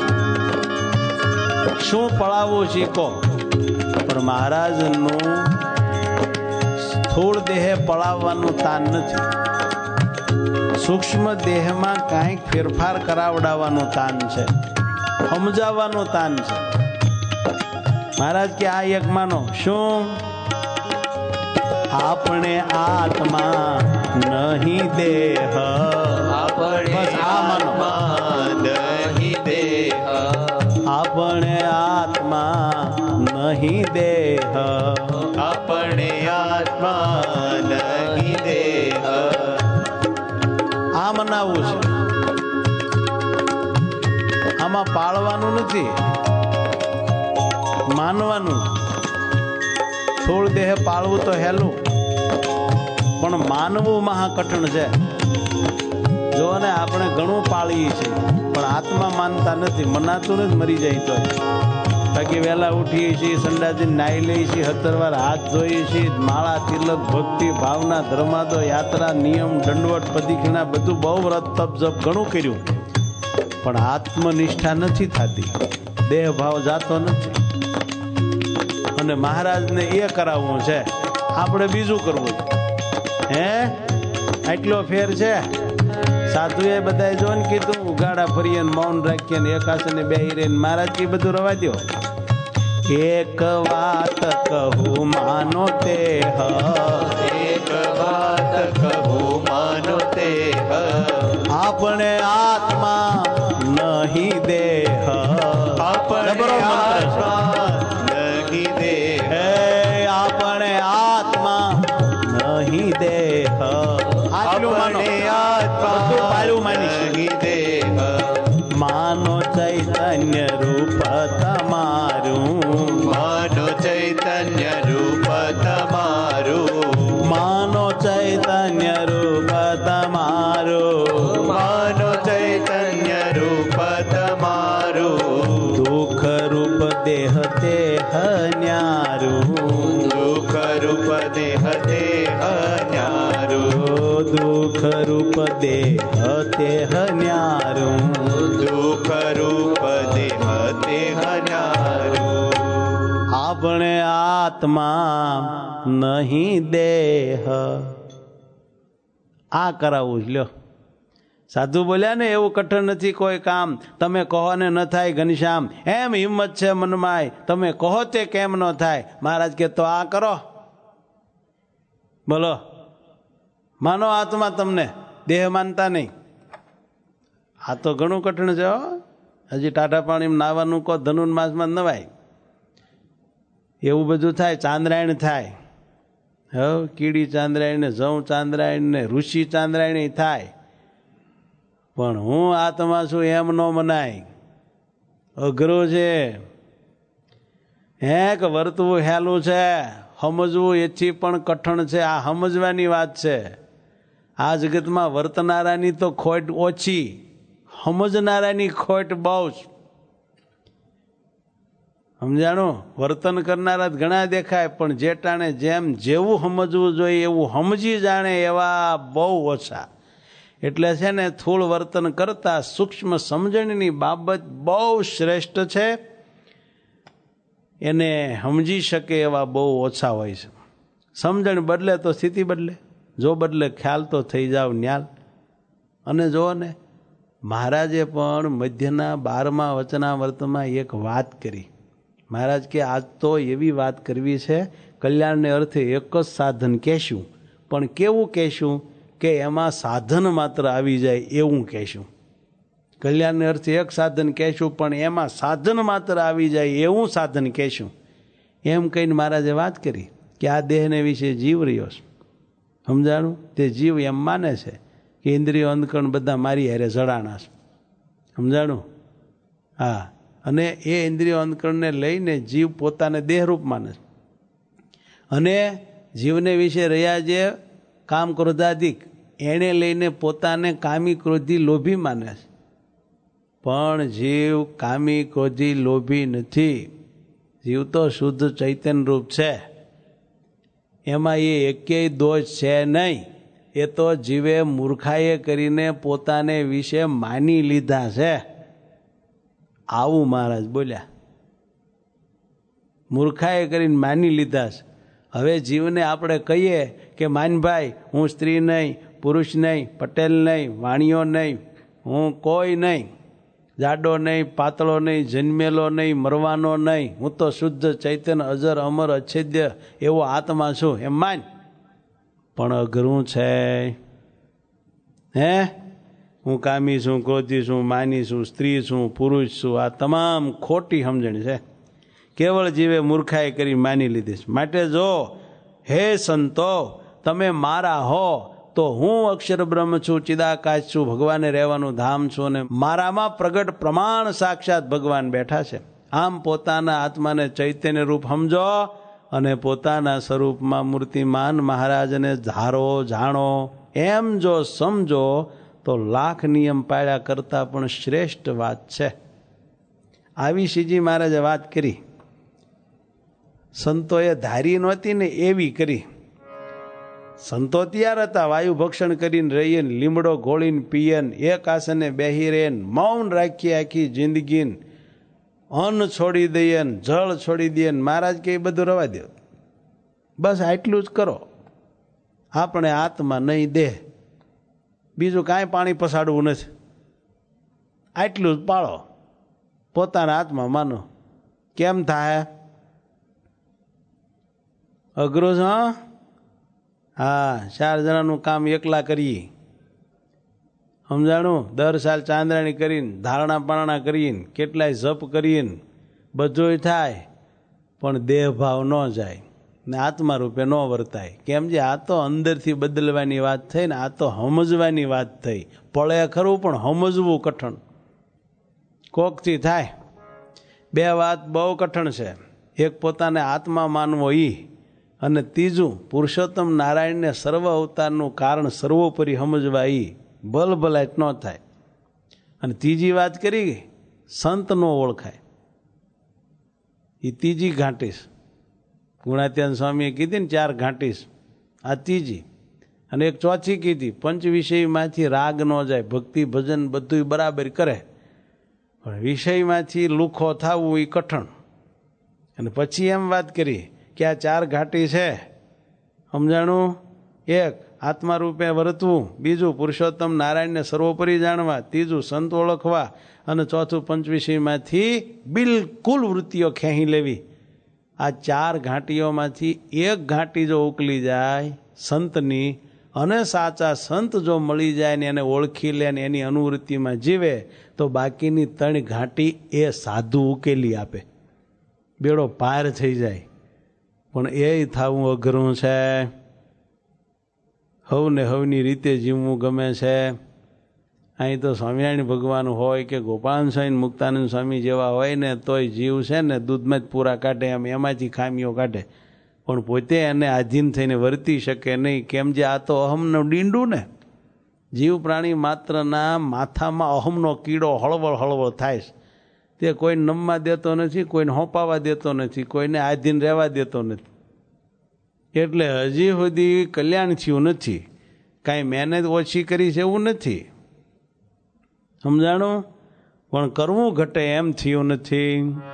શું પડાવવું શીખો. પણ મહારાજનું સ્થૂળ દેહે પડાવવાનું તાન નથી, સૂક્ષ્મ દેહમાં કાંઈક ફેરફાર કરાવડાવવાનું તાન છે, સમજાવવાનું તાન છે. મહારાજ કે આ એક માનો. શું? આપણે આત્મા નહીં દેહ, આપણે બસ આ માનો. નહીં દેહ, આપણે આત્મા નહીં દેહ, આપણે આત્મા નહીં દેહ. આ મનાવવું છે. આમાં પાળવાનું નથી, માનવાનું. થોડ દેહ પાળવું તો હેલું, પણ માનવું મહાકઠણ છે. જો ને આપણે ઘણું પાળીએ છીએ પણ આત્મા માનતા નથી, મનાતું નથી, મરી જાય તો. બાકી વહેલા ઉઠીએ છીએ, સંડાસી નાહી લઈએ છીએ, 17 વાર હાથ ધોઈએ છીએ, માળા તિલક ભક્તિ ભાવના ધર્માદો યાત્રા નિયમ દંડવટ પદીખણા બધું બહુ વ્રત તપ જપ ઘણું કર્યું, પણ આત્મનિષ્ઠા નથી થતી, દેહ ભાવ જાતો નથી. અને મહારાજને એ કરાવવું છે, આપણે બીજું કરવું છે. હે આટલો ફેર છે. સાધુએ બધાએ જોઈને કીધું ઉઘાડા ફરીએ ને મૌન રાખીએ ને એક આસને બેહી રહીને. મહારાજ કે બધું રવા દો. એક વાત કહું માનો તે હ, એક વાત કહું માનો તે હ, આપણે આત્મા નહીં દેહ. આપણે આત્મા નહીં દેહ, હે આપણે આત્મા નહીં દેહ. આટલું માનો, આપણે આત્મા બધું પાળું માનીશું. નહીં દેહ, ચૈતન્ય રૂપ તમારું, માનો ચૈતન્ય રૂપ તમારું, માનો ચૈતન્ય રૂપ તમારું, માનો ચૈતન્ય રૂપ તમારું, દુઃખ રૂપ દેહ તેહ ન્યારું, દુઃખ રૂપ દેહ દેહ ન્યારું, દુઃખ રૂપ દેહ તેહ ન્યારું, દુઃખ રૂપ દેહ દેહ ન્યારું, આપણે આત્મા નહીં દેહ. આ કરાવવું જ લ્યો. સાધુ બોલ્યા ને એવું કઠણ નથી કોઈ કામ, તમે કહો ને ન થાય ઘનશ્યામ, એમ હિંમત છે મનમાય, તમે કહો તે કેમ ન થાય. મહારાજ કે તો આ કરો, બોલો, માનો આત્મા તમને, દેહ માનતા નહીં. આ તો ઘણું કઠણ છે. હજી ટાઢા પાણીમાં નાવાનું કહો, ધનુર્માસમાં નવાય, એવું બધું થાય. ચાંદ્રાયણ થાય, કીડી ચાંદ્રાયણ ને જવ ચાંદ્રાયણ ને ઋષિ ચાંદ્રાયણ થાય, પણ હું આત્મા છું એમ ન મનાય. અઘરું છે. હેક વર્તવું હેલું છે, સમજવું એથી પણ કઠણ છે. આ સમજવાની વાત છે. આ જગતમાં વર્તનારાની તો ખોટ ઓછી, સમજનારાની ખોટ બહુ જ. સમજાણું? વર્તન કરનારા ઘણા દેખાય, પણ જે ટાણે જેમ જેવું સમજવું જોઈએ એવું સમજી જાણે એવા બહુ ઓછા. એટલે છે ને, સ્થૂળ વર્તન કરતા સૂક્ષ્મ સમજણની બાબત બહુ શ્રેષ્ઠ છે. એને સમજી શકે એવા બહુ ઓછા હોય છે. સમજણ બદલે તો સ્થિતિ બદલે, જો બદલે ખ્યાલ તો થઈ જાવ ન્યાલ. અને જુઓ ને, મહારાજે પણ મધ્યના 12મા વચનામૃતમાં એક વાત કરી. મહારાજ કે આજ તો એવી વાત કરવી છે, કલ્યાણને અર્થે એક જ સાધન કહેશું, પણ કેવું કહેશું કે એમાં સાધન માત્ર આવી જાય એવું કહેશું. કલ્યાણને અર્થે એક સાધન કહેશું, પણ એમાં સાધન માત્ર આવી જાય એવું સાધન કહેશું. એમ કહીને મહારાજે વાત કરી કે આ દેહને વિશે જીવ રહ્યો છે. સમજાણું? તે જીવ એમ માને છે કે ઇન્દ્રિયો અંધકરણ બધા મારી હારે જડાણા છે. સમજાણું? હા. અને એ ઇન્દ્રિયો અંધકરણને લઈને જીવ પોતાને દેહરૂપ માને છે. અને જીવને વિશે રહ્યા જે કામ ક્રોધાદિક, એને લઈને પોતાને કામી ક્રોધી લોભી માને છે. પણ જીવ કામી ક્રોધી લોભી નથી. જીવ તો શુદ્ધ ચૈતન્ય રૂપ છે. એમાં એ એકેય દોષ છે નહીં. એ તો જીવે મૂર્ખાએ કરીને પોતાને વિશે માની લીધા છે. આવું મહારાજ બોલ્યા. મૂર્ખાએ કરીને માની લીધા છે. હવે જીવને આપણે કહીએ કે માનભાઈ, હું સ્ત્રી નહીં, પુરુષ નહીં, પટેલ નહીં, વાણિયો નહીં, હું કોઈ નહીં, જાડો નહીં, પાતળો નહીં, જન્મેલો નહીં, મરવાનો નહીં, હું તો શુદ્ધ ચૈતન્ય અજર અમર અછેદ્ય એવો આત્મા છું, એમ માન. પણ અઘરું છે. હે, હું કામી છું, ક્રોધી છું, માની છું, સ્ત્રી છું, પુરુષ છું, આ તમામ ખોટી સમજણ છે. કેવળ જીવે મૂર્ખાઈ કરી માની લીધી છે. માટે જો હે સંતો, તમે મારા હો તો હું અક્ષર બ્રહ્મ છું, ચિદાકાશ છું, ભગવાને રહેવાનું ધામ છું, અને મારામાં પ્રગટ પ્રમાણ સાક્ષાત ભગવાન બેઠા છે. આમ પોતાના આત્માને ચૈતન્ય રૂપ સમજો અને પોતાના સ્વરૂપમાં મૂર્તિમાન મહારાજને ધારો, જાણો. એમ જો સમજો તો લાખ નિયમ પાળ્યા કરતાં પણ શ્રેષ્ઠ વાત છે. આવી શ્રીજી મહારાજે વાત કરી. સંતોએ ધારી નહોતી ને એવી કરી. સંતો તૈયાર હતા, વાયુ ભક્ષણ કરીને રહીએ, લીમડો ઘોળીને પીએ, એક આસને બેહી રહે, મૌન રાખીએ આખી જિંદગી, અન્ન છોડી દઈએ, જળ છોડી દઈએ. મહારાજ કે એ બધું રવા દો, બસ આટલું જ કરો. આપણે આત્મા નહીં દેહ, બીજું કાંઈ પાણી પસાડવું નથી. આટલું જ પાળો, પોતાના આત્મા માનો. કેમ થાય? અઘરું છે. હા, 4 જણાનું કામ એકલા કરીએ. સમજાણું? 10 સાલ ચાંદ્રાણી કરીને, ધારણા પારણા કરીને, કેટલાય જપ કરીને બધુંય થાય, પણ દેહ ભાવ ન જાય ને આત્મા રૂપે ન વર્તાય. કેમ? જે આ તો અંદરથી બદલવાની વાત થઈ ને, આ તો સમજવાની વાત થઈ. પળે ખરું પણ સમજવું કઠણ. કોકથી થાય. બે વાત બહુ કઠણ છે. એક પોતાને આત્મા માનવો ઈ, અને ત્રીજું પુરુષોત્તમ નારાયણને સર્વ અવતારનું કારણ સર્વોપરી સમજવા ઈ. ભલભલાટ ન થાય. અને ત્રીજી વાત કરી, સંત ન ઓળખાય, એ ત્રીજી ઘાંટીશ. ગુણાત્યાન સ્વામીએ કીધી ને 4 ઘાંટીશ, આ ત્રીજી. અને એક ચોથી કીધી, પંચ વિષયમાંથી રાગ ન જાય, ભક્તિ ભજન બધું બરાબર કરે, પણ વિષયમાંથી લુખો થવું એ કઠણ. અને પછી એમ વાત કરી કે આ 4 ઘાટી છે, સમજાણું? એક આત્મા રૂપે વર્તવું, બીજું પુરુષોત્તમ નારાયણને સર્વોપરી જાણવા, ત્રીજું સંત ઓળખવા, અને ચોથું પંચવિષયમાંથી બિલકુલ વૃત્તિઓ ખેંચી લેવી. આ 4 ઘાટીઓમાંથી એક ઘાટી જો ઉકલી જાય સંતની, અને સાચા સંત જો મળી જાય ને એને ઓળખી લે ને એની અનુવૃત્તિમાં જીવે, તો બાકીની 3 ઘાટી એ સાધુ ઉકેલી આપે, બેડો પાર થઈ જાય. પણ એ થવું અઘરું છે. હવને હવની રીતે જીવવું ગમે છે. અહીં તો સ્વામિનારાયણ ભગવાન હોય કે ગોપાલ સ્વામી મુક્તાનંદ સ્વામી જેવા હોય ને તોય જીવ છે ને દૂધમાં જ પૂરા કાઢે, એમ એમાંથી ખામીઓ કાઢે, પણ પોતે એને આધીન થઈને વર્તી શકે નહીં. કેમ? જે આ તો અહમનું ડીંડું ને. જીવ પ્રાણી માત્રના માથામાં અહમનો કીડો હળવળ હળવળ થાય છે. તે કોઈને નમવા દેતો નથી, કોઈને હોંપાવા દેતો નથી, કોઈને આધીન રહેવા દેતો નથી. એટલે હજી સુધી કલ્યાણ થયું નથી. કાંઈ મહેનત ઓછી કરી છે એવું નથી, સમજાણું? પણ કરવું ઘટે એમ થયું નથી.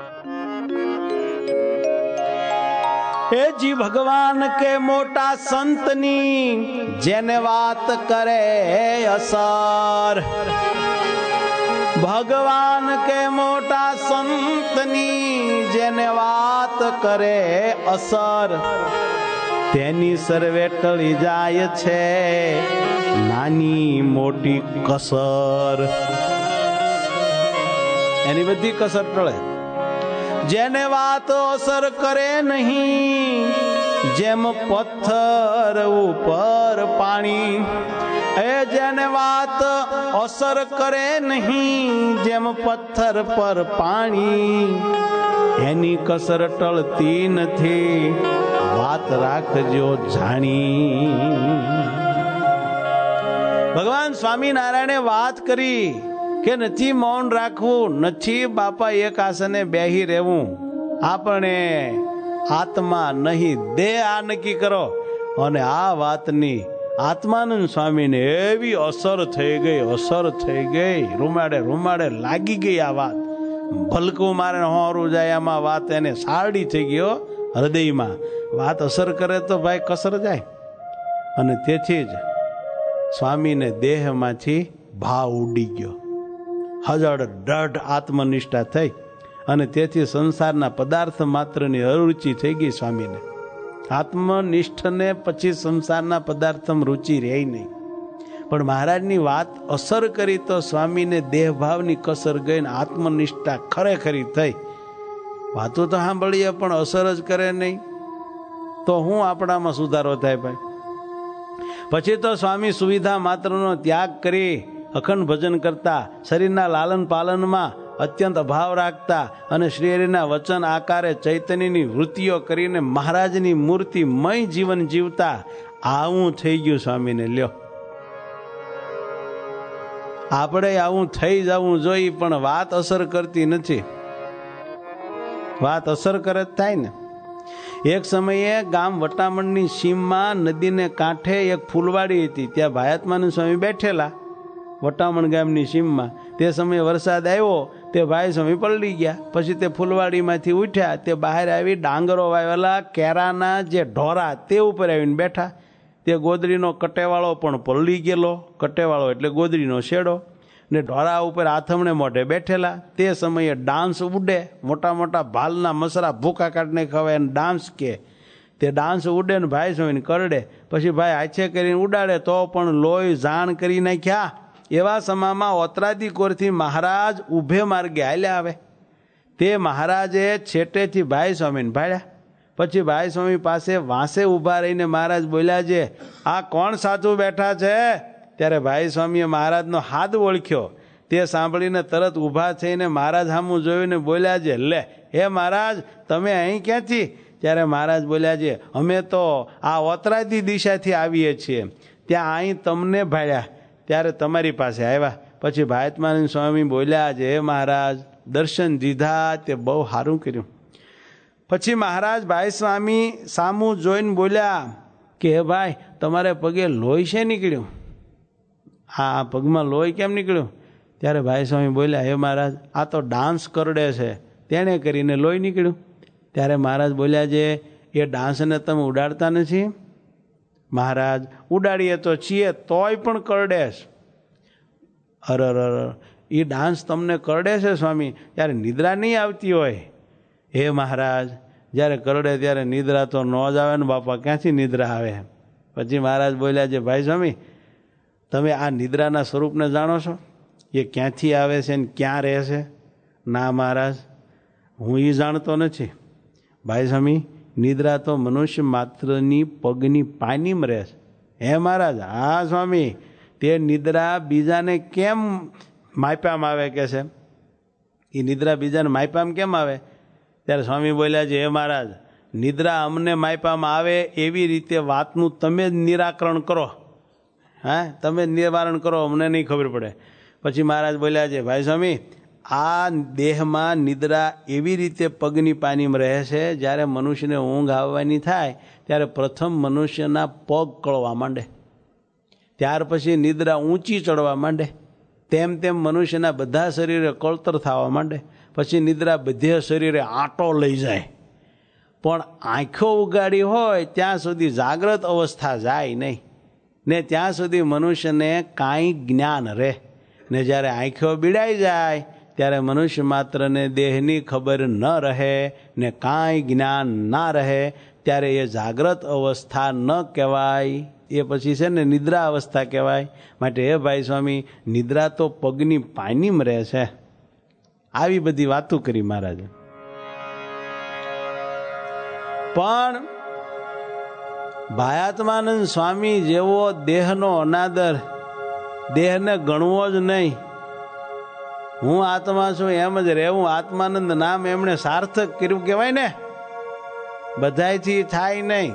એ જી ભગવાન કે મોટા સંતની જેને વાત કરે અસર, ભગવાન કે મોટા સંતની જેને વાત કરે અસર, તેની સર્વે ટળી જાય છે નાની મોટી કસર. એની બધી કસર ટળે. જેને વાત અસર કરે નહીં, જેમ પથ્થર ઉપર પાણી. એ જેને વાત અસર કરે નહીં, જેમ પથ્થર પર પાણી, એની કસર ટળતી નથી, વાત રાખજો જાણી. ભગવાન સ્વામિનારાયણે વાત કરી કે નથી મૌન રાખવું, નથી બાપા એક આસને બેહી રહેવું. આપણે આત્મા નહીં દેહ આ નક્કી કરો. અને આ વાતની આત્માનંદ સ્વામીને એવી અસર થઈ ગઈ, રૂમાડે રૂમાડે લાગી ગઈ આ વાત. ભલકું મારે હોરું જાય એમાં વાત એને સારડી થઈ ગયો હૃદયમાં. વાત અસર કરે તો ભાઈ કસર જાય. અને તેથી જ સ્વામીને દેહમાંથી ભાવ ઉડી ગયો, હજળ દઢ આત્મનિષ્ઠા થઈ, અને તેથી સંસારના પદાર્થ માત્રની અરુચિ થઈ ગઈ સ્વામીને. આત્મનિષ્ઠને પછી સંસારના પદાર્થમાં રુચિ રહે નહીં. પણ મહારાજની વાત અસર કરી તો સ્વામીને દેહભાવની કસર ગઈ ને આત્મનિષ્ઠા ખરેખરી થઈ. વાતો તો સાંભળીએ પણ અસર જ કરે નહીં, તો હું આપણામાં સુધારો થાય ભાઈ? પછી તો સ્વામી સુવિધા માત્રનો ત્યાગ કરી અખંડ ભજન કરતા, શરીરના લાલન પાલનમાં અત્યંત અભાવ રાખતા, અને શ્રી હરિના વચન આકારે ચૈતન્યની વૃત્તિઓ કરીને મહારાજની મૂર્તિમય જીવન જીવતા. આવું થઈ ગયું સ્વામીને. લ્યો, આપણે આવું થઈ જવું જોઈએ, પણ વાત અસર કરતી નથી. વાત અસર કરે જ થાય ને. એક સમયે ગામ વટામણની સીમમાં નદીને કાંઠે એક ફૂલવાડી હતી. ત્યાં ભાયાત્માનંદ સ્વામી બેઠેલા વટામણ ગામની સીમમાં. તે સમયે વરસાદ આવ્યો, તે ભાઈ સ્વામી પલળી ગયા. પછી તે ફૂલવાડીમાંથી ઉઠ્યા, તે બહાર આવી ડાંગરો વાવેલા કેરાના જે ઢોરા તે ઉપર આવીને બેઠા. તે ગોદડીનો કટેવાળો પણ પલળી ગયેલો. કટેવાળો એટલે ગોદડીનો શેડો, ને ઢોરા ઉપર આથમણે મોઢે બેઠેલા. તે સમયે ડાન્સ ઉડે, મોટા મોટા ભાલના મસરા ભૂકા કાઢીને ખવાય એને ડાન્સ કે. તે ડાન્સ ઉડે ને ભાઈ સ્વામીને કરડે. પછી ભાઈ હાથે કરીને ઉડાડે તો પણ લોહી જાણ કરી નાખ્યા. એવા સમામાં ઓતરાદી કોરથી મહારાજ ઊભે માર્ગે હાલ્યા આવે. તે મહારાજે છેટેથી ભાઈ સ્વામીને ભાડ્યા. પછી ભાઈ સ્વામી પાસે વાંસે ઊભા રહીને મહારાજ બોલ્યા છે, આ કોણ સાધુ બેઠા છે? ત્યારે ભાઈ સ્વામીએ મહારાજનો હાથ ઓળખ્યો. તે સાંભળીને તરત ઊભા થઈને મહારાજ સામું જોઈને બોલ્યા છે, લે હે મહારાજ તમે અહીં ક્યાંથી? ત્યારે મહારાજ બોલ્યા છે, અમે તો આ ઓતરાદી દિશાથી આવીએ છીએ, ત્યાં અહીં તમને ભાળ્યા ત્યારે તમારી પાસે આવ્યા. પછી ભાયતમાનંદ સ્વામી બોલ્યા છે, હે મહારાજ દર્શન દીધા તે બહુ સારું કર્યું. પછી મહારાજ ભાઈ સ્વામી સામું જોઈને બોલ્યા કે હે ભાઈ તમારે પગે લોહી છે નીકળ્યું? હા પગમાં લોહી કેમ નીકળ્યું? ત્યારે ભાઈ સ્વામી બોલ્યા, હે મહારાજ આ તો ડાન્સ કરડે છે તેણે કરીને લોહી નીકળ્યું. ત્યારે મહારાજ બોલ્યા છે, એ ડાન્સને તમે ઉડાડતા નથી? મહારાજ ઉડાડીએ તો છીએ તોય પણ કરડે છે. અરર એ ડાન્સ તમને કરડે છે સ્વામી, ત્યારે નિદ્રા નહીં આવતી હોય? હે મહારાજ જ્યારે કરડે ત્યારે નિદ્રા તો ન જ આવે ને બાપા, ક્યાંથી નિદ્રા આવે? પછી મહારાજ બોલ્યા છે, ભાઈ સ્વામી તમે આ નિદ્રાના સ્વરૂપને જાણો છો? એ ક્યાંથી આવે છે ને ક્યાં રહે છે? ના મહારાજ હું એ જાણતો નથી. ભાઈ સ્વામી નિદ્રા તો મનુષ્ય માત્રની પગની પાનીમાં રહે છે. હે મહારાજ હા સ્વામી, તે નિદ્રા બીજાને કેમ માપ્યામાં આવે કે છે? એ નિદ્રા બીજાને માપ્યામાં કેમ આવે? ત્યારે સ્વામી બોલ્યા છે, હે મહારાજ નિદ્રા અમને માપ્યામાં આવે એવી રીતે વાતનું તમે જ નિરાકરણ કરો. હા તમે જ નિવારણ કરો, અમને નહીં ખબર પડે. પછી મહારાજ બોલ્યા છે, ભાઈ સ્વામી આ દેહમાં નિદ્રા એવી રીતે પગની પાનીમાં રહે છે, જ્યારે મનુષ્યને ઊંઘ આવવાની થાય ત્યારે પ્રથમ મનુષ્યના પગ કળવા માંડે, ત્યાર પછી નિદ્રા ઊંચી ચડવા માંડે, તેમ તેમ મનુષ્યના બધા શરીરે કળતર થવા માંડે, પછી નિદ્રા બધે શરીરે આંટો લઈ જાય. પણ આંખો ઉગાડી હોય ત્યાં સુધી જાગ્રત અવસ્થા જાય નહીં ને ત્યાં સુધી મનુષ્યને કાંઈ જ્ઞાન રહે ને જ્યારે આંખો બીડાઈ જાય ત્યારે મનુષ્ય માત્રને દેહની ખબર ન રહે ને કાંઈ જ્ઞાન ના રહે, ત્યારે એ જાગ્રત અવસ્થા ન કહેવાય, એ પછી છે ને નિદ્રા અવસ્થા કહેવાય. માટે હે ભાઈ સ્વામી નિદ્રા તો પગની પાનીમાં રહે છે. આવી બધી વાતો કરી મહારાજે. પણ ભાયાત્માનંદ સ્વામી જેવો દેહનો અનાદર, દેહને ગણવો જ નહીં, હું આત્મા છું એમ જ રહેવું, આત્માનંદ નામ એમણે સાર્થક કર્યું કહેવાય ને, બધાયથી થાય નહીં.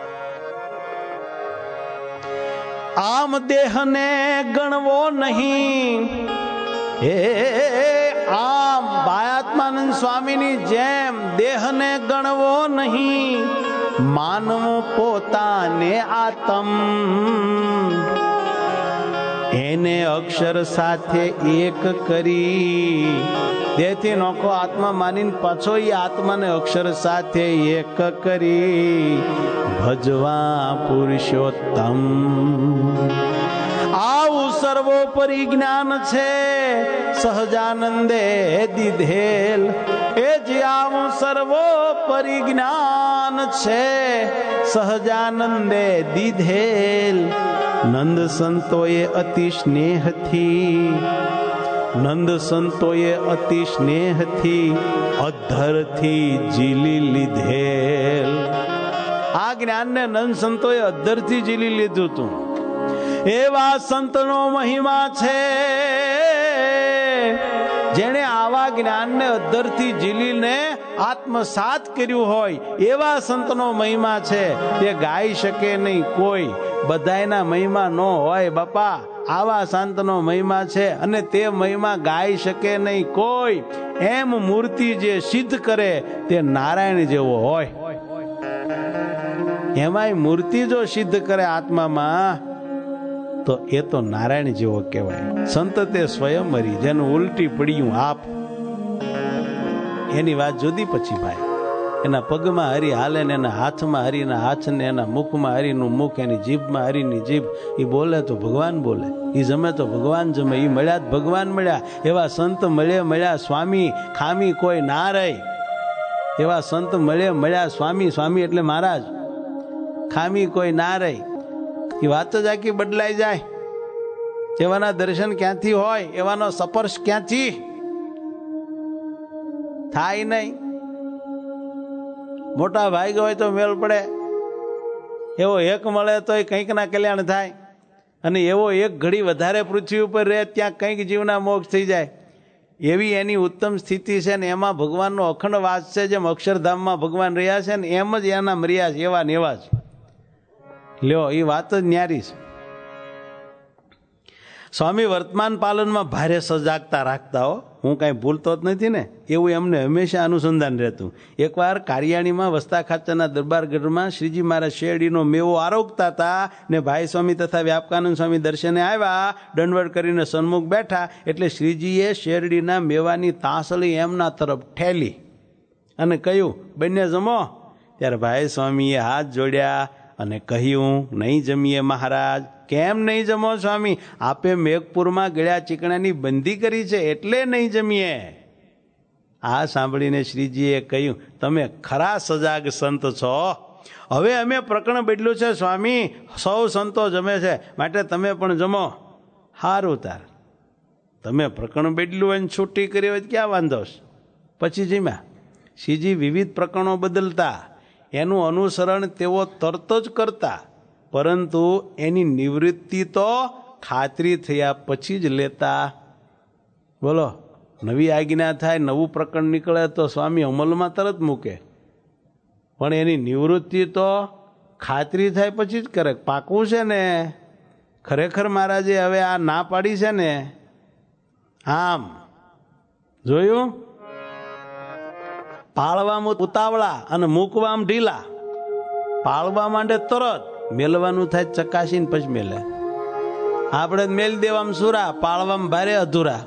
આમ દેહને ગણવો નહીં, હે આમ ભાયાત્માનંદ સ્વામીની જેમ દેહને ગણવો નહીં, માનવ પોતાને આત્મ એને અક્ષર સાથે એક કરી. દેહથી નોખો આત્મા માનીને પાછો એ આત્માને અક્ષર સાથે એક કરી ભજવા પુરુષોત્તમ. આવું સર્વોપરી જ્ઞાન છે સહજાનંદે દીધેલ, એ જે આવું સર્વોપરી જ્ઞાન છે સહજાનંદે દીધેલ. નંદ સંતોએ અતિ સ્નેહથી, નંદ સંતોએ અતિ સ્નેહથી અધ્ધરથી ઝીલી લીધેલ. આ જ્ઞાનને નંદ સંતોએ અધ્ધરથી ઝીલી લીધું હતું. એવા સંતનો મહિમા છે, જેણે આવા જ્ઞાનને અધ્ધરથી ઝીલીને આત્મસાત કર્યું હોય એવા સંતનો મહિમા છે. તે ગાઈ શકે નહીં કોઈ, બધાયના મહિમા ન હોય બાપા. આવા સંતનો મહિમા છે અને તે મહિમા ગાઈ શકે નહીં કોઈ. એમ મૂર્તિ જે સિદ્ધ કરે તે નારાયણ જેવો હોય. એમાંય મૂર્તિ જો સિદ્ધ કરે આત્મામાં તો એ તો નારાયણ જેવો કહેવાય. સંત તે સ્વયં મરી, જેનું ઉલટી પડ્યું આપ, એની વાત જુદી. પછી ભાઈ એના પગમાં હરી હાલે ને એના હાથમાં હરીના હાથ ને એના મુખમાં હરીનું મુખ, એની જીભમાં હરીની જીભ. એ બોલે તો ભગવાન બોલે, એ જમે તો ભગવાન જમે, એ મળ્યા તો ભગવાન મળ્યા. એવા સંત મળ્યા સ્વામી, ખામી કોઈ ના રહી. એવા સંત મળ્યા સ્વામી, સ્વામી એટલે મહારાજ, ખામી કોઈ ના રહી. એ વાત જ આખી બદલાઈ જાય. એવાના દર્શન ક્યાંથી હોય, એવાનો સ્પર્શ ક્યાંથી થાય નહીં. મોટા ભાઈ હોય તો મેળ પડે, એવો એક મળે તો કંઈક ના કલ્યાણ થાય. અને એવો એક ઘડી વધારે પૃથ્વી ઉપર રહે ત્યાં કંઈક જીવના મોક્ષ થઈ જાય એવી એની ઉત્તમ સ્થિતિ છે ને એમાં ભગવાનનો અખંડ વાસ છે. જેમ અક્ષરધામમાં ભગવાન રહ્યા છે ને એમ જ એના મર્યા છે, એવા ને એવા જ. લ્યો, એ વાત જ ન્યારી છે. સ્વામી વર્તમાન પાલનમાં ભારે સજાગતા રાખતા હો, હું કાંઈ ભૂલતો જ નથી ને, એવું એમને હંમેશા અનુસંધાન રહેતું. એકવાર કારિયાણીમાં વસ્તા ખાચરના દરબારગઢમાં શ્રીજી મહારાજ શેરડીનો મેવો આરોગતા હતા ને ભાઈ સ્વામી તથા વ્યાપકાનંદ સ્વામી દર્શને આવ્યા, દંડવત કરીને સન્મુખ બેઠા એટલે શ્રીજીએ શેરડીના મેવાની તાંસળી એમના તરફ ઠેલી અને કહ્યું, બંને જમો. ત્યારે ભાઈ સ્વામીએ હાથ જોડ્યા અને કહ્યું, નહીં જમીએ મહારાજ. કેમ નહીં જમો સ્વામી? આપે મેઘપુરમાં ગળ્યા ચીકણાની બંધી કરી છે એટલે નહીં જમીએ. આ સાંભળીને શ્રીજીએ કહ્યું, તમે ખરા સજાગ સંત છો. હવે અમે પ્રકરણ બદલ્યું છે સ્વામી, સૌ સંતો જમે છે માટે તમે પણ જમો. હારું તાર, તમે પ્રકરણ બદલ્યું હોય ને છૂટી કરી હોય ક્યાં વાંધો છે? પછી જમ્યા. શ્રીજી વિવિધ પ્રકરણો બદલતા, એનું અનુસરણ તેઓ તરત જ કરતા, પરંતુ એની નિવૃત્તિ તો ખાતરી થયા પછી જ લેતા. બોલો, નવી આજ્ઞા થાય, નવું પ્રકરણ નીકળે તો સ્વામી અમલમાં તરત મૂકે, પણ એની નિવૃત્તિ તો ખાતરી થાય પછી જ કરે. પાકવું છે ને, ખરેખર મહારાજે હવે આ ના પાડી છે ને. આમ જોયું, પાળવામાં ઉતાવળા અને મૂકવામાં ઢીલા. પાળવા માંડે તરત, મેલવાનું થાય ચકાસીને પછી મેલે. આપણે મેલ દેવામાં સુરા, પાળવામાં ભારે અધૂરા.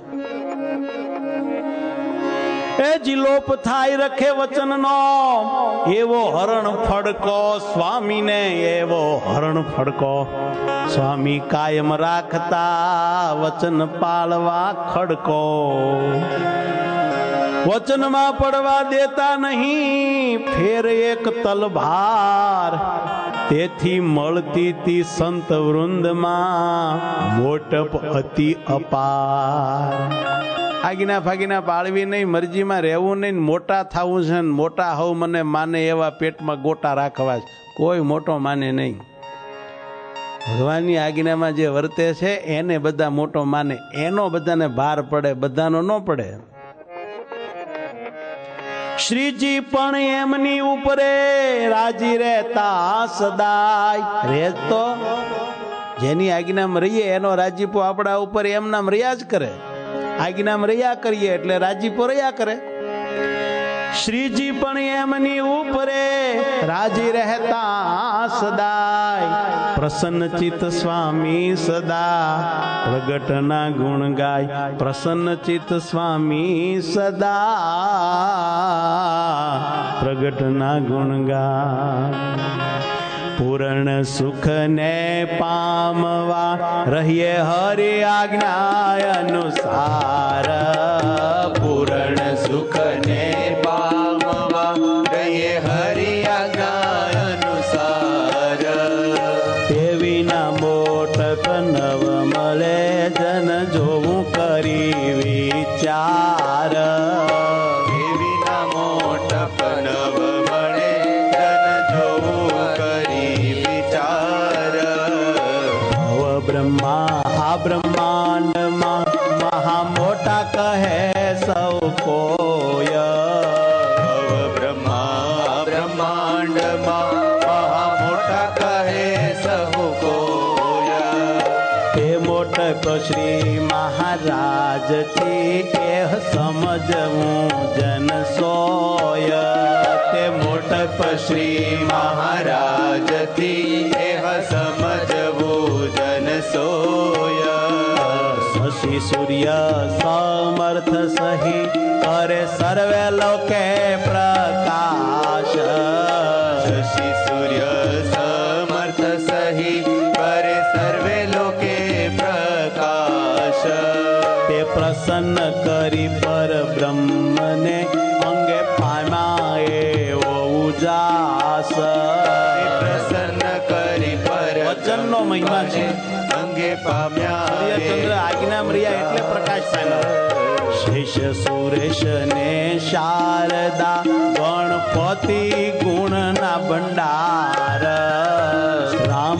એ જીલોપ થાય રખે વચનનો, એવો હરણ ફડકો સ્વામીને, એવો હરણ ફડકો. સ્વામી કાયમ રાખતા વચન પાળવા ખડકો. વચનમાં પડવા દેતા નહીં ફેર એક તલભાર. તેથી મળતી તી સંત વૃંદમાં મોટપ અતિ અપાર. આગીના ફાગીના પાળવી નહીં, મરજીમાં રહેવું નહીં, મોટા થવું છે ને મોટા હવ મને માને એવા પેટમાં ગોટા રાખવા છે. કોઈ મોટો માને નહીં. ભગવાનની આજ્ઞામાં જે વર્તે છે એને બધા મોટો માને, એનો બધાને ભાર પડે, બધાનો ન પડે. શ્રીજી પણ એમની ઉપરે રાજી રહેતા સદાય. રહેતો જેની આજ્ઞામાં રહીએ એનો રાજીપો આપણા ઉપર એમનામ રહ્યા જ કરે. આજ્ઞામાં રહ્યા કરીએ એટલે રાજીપો રહ્યા કરે. શ્રીજી પણ એમની ઉપરે રાજી રહેતા સદાય. પ્રસન્ન ચિત્ત સ્વામી સદા પ્રગટના ગુણ ગાય. પ્રસન્ન ચિત્ત સ્વામી સદા પ્રગટના ગુણ ગાય. પૂર્ણ સુખ ને પામવા રહીએ હરિ આજ્ઞા અનુસાર. પૂર્ણ સુખ ને પામવા રહીએ હરિ આજ્ઞા અનુસાર. તે વિના મોટક નવ મળે જન જોવું કરી વિચાર. તે વિના મોટક નવ મળે જન જોવું કરી વિચાર. ભવ બ્રહ્મા આ બ્રહ્માંડમાં મહા મોટા કહે સૌ કોય. ભવ બ્રહ્મા બ્રહ્માંડમાં મહા મોટા કહે સૌ કોય. તે મોટક શ્રી મહારાજથી એહ સમજવું જન સોય. તે મોટક શ્રી મહારાજથી એહ સમજવું જન સોય. શશી સૂર્ય સમર્થ સહી કરે સર્વે લોકે પ્રકાશ. શશી સૂર્ય સમર્થ સહી કરે સર્વે લોકે પ્રકાશ. તે પ્રસન્ન કરી પર બ્રહ્મને અંગે પામ્યા એવો ઉજાસ. પ્રસન્ન કરી પર વચનનો મહિમા છે. અંગે પામ્યા ચંદ્ર આજ્ઞા રહ્યા એટલે પ્રકાશ પામ્યા. શેષ સુરેશ ને શારદા ગણપતિ ગુણના ભંડાર. રામ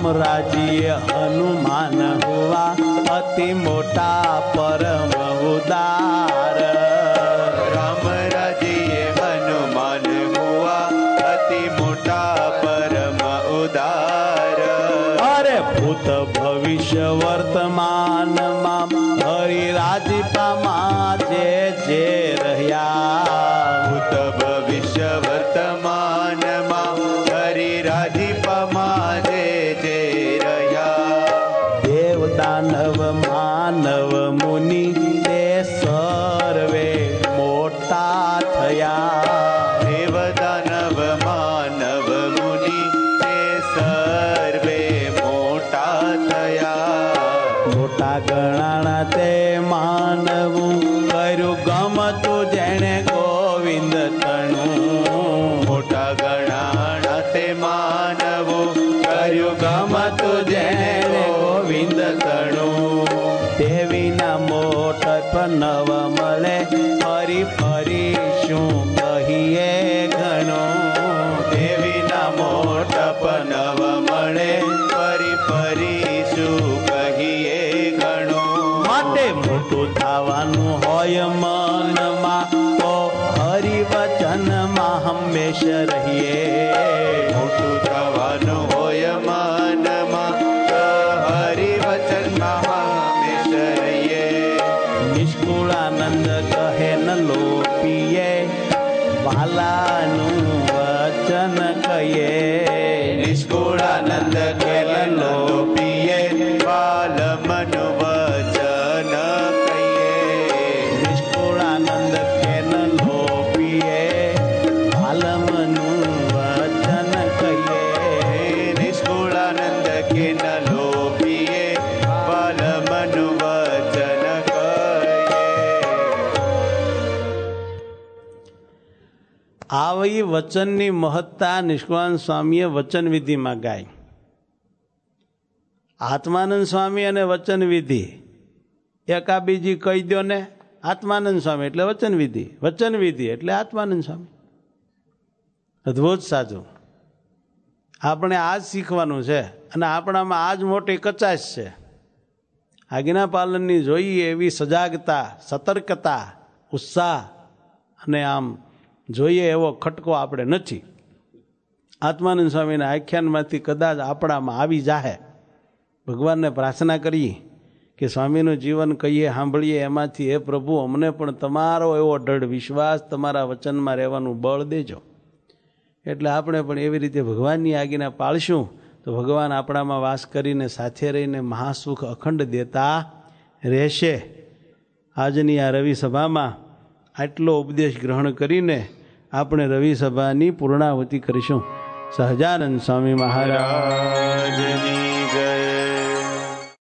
राजिए हनुमान हुआ अति मोटा परम उदार। राम राजिए हनुमान हुआ अति मोटा परम उदार। अरे भूत भविष्य वर्तमान माम हरि राजीपा जे जे रह्या। भूत भविष्य वर्तमान मां हरि राजीपा जे जे रह्या। देव दानव मानव मुनि ते सर्वे मोटा थया। देव दानव मानव मुनि ते सर्वे मोटा थया। मोटा गणाना ते मानवू कर्यु गमतु जेणे गोविंद तणु। मोटा गणाना ते मानवो कर्यु गमतु जेणे गोविंद तणु। ते विना मोटप नव मळे फरी फरी शुं कहिए घणो। ते विना मोटप नव मळे फरी फरी शुं कहिए घणो। માટે મોટું થવાનું હોય મનમાં તો હરિવચનમાં હંમેશ રહીએ। મોટું થવાનું હોય મનમાં તો હરિવચનમાં હંમેશ રહીએ। નિષ્કુળાનંદ કહે ન લોપીએ વાલાનું વચન કહીએ। નિષ્કુળાનંદ કે લોપીએ વાલ મનુ વચન કહીએ। નિષ્કુળાનંદ કે ન લોપીએ વાલમનું વચન કહીએ। નિષ્કુળાનંદ કે ન લોપીએ વાલ મનુ વચન કહીએ। આવી વચનની મહત્તા નિષ્કુળાનંદ સ્વામીએ વચન વિધિમાં ગાય। આત્માનંદ સ્વામી અને વચન વિધિ એકા બીજી કહી દો ને। આત્માનંદ સ્વામી એટલે વચન વિધિ એટલે આત્માનંદ સ્વામી। અદ્ભુત સાચું। આપણે આ જ શીખવાનું છે અને આપણામાં આ જ મોટી કચાશ છે। આજ્ઞા પાલનની જોઈએ એવી સજાગતા, સતર્કતા, ઉત્સાહ અને આમ જોઈએ એવો ખટકો આપણે નથી। આત્માનંદ સ્વામીના આખ્યાનમાંથી કદાચ આપણામાં આવી જાહે। ભગવાનને પ્રાર્થના કરીએ કે સ્વામીનું જીવન કહીએ સાંભળીએ એમાંથી હે પ્રભુ અમને પણ તમારો એવો દૃઢ વિશ્વાસ, તમારા વચનમાં રહેવાનું બળ દેજો। એટલે આપણે પણ એવી રીતે ભગવાનની આજ્ઞા પાળશું તો ભગવાન આપણામાં વાસ કરીને સાથે રહીને મહાસુખ અખંડ દેતા રહેશે। આજની આ રવિ સભામાં આટલો ઉપદેશ ગ્રહણ કરીને આપણે રવિ સભાની પૂર્ણાહુતિ કરીશું। સહજાનંદ સ્વામી મહારાજની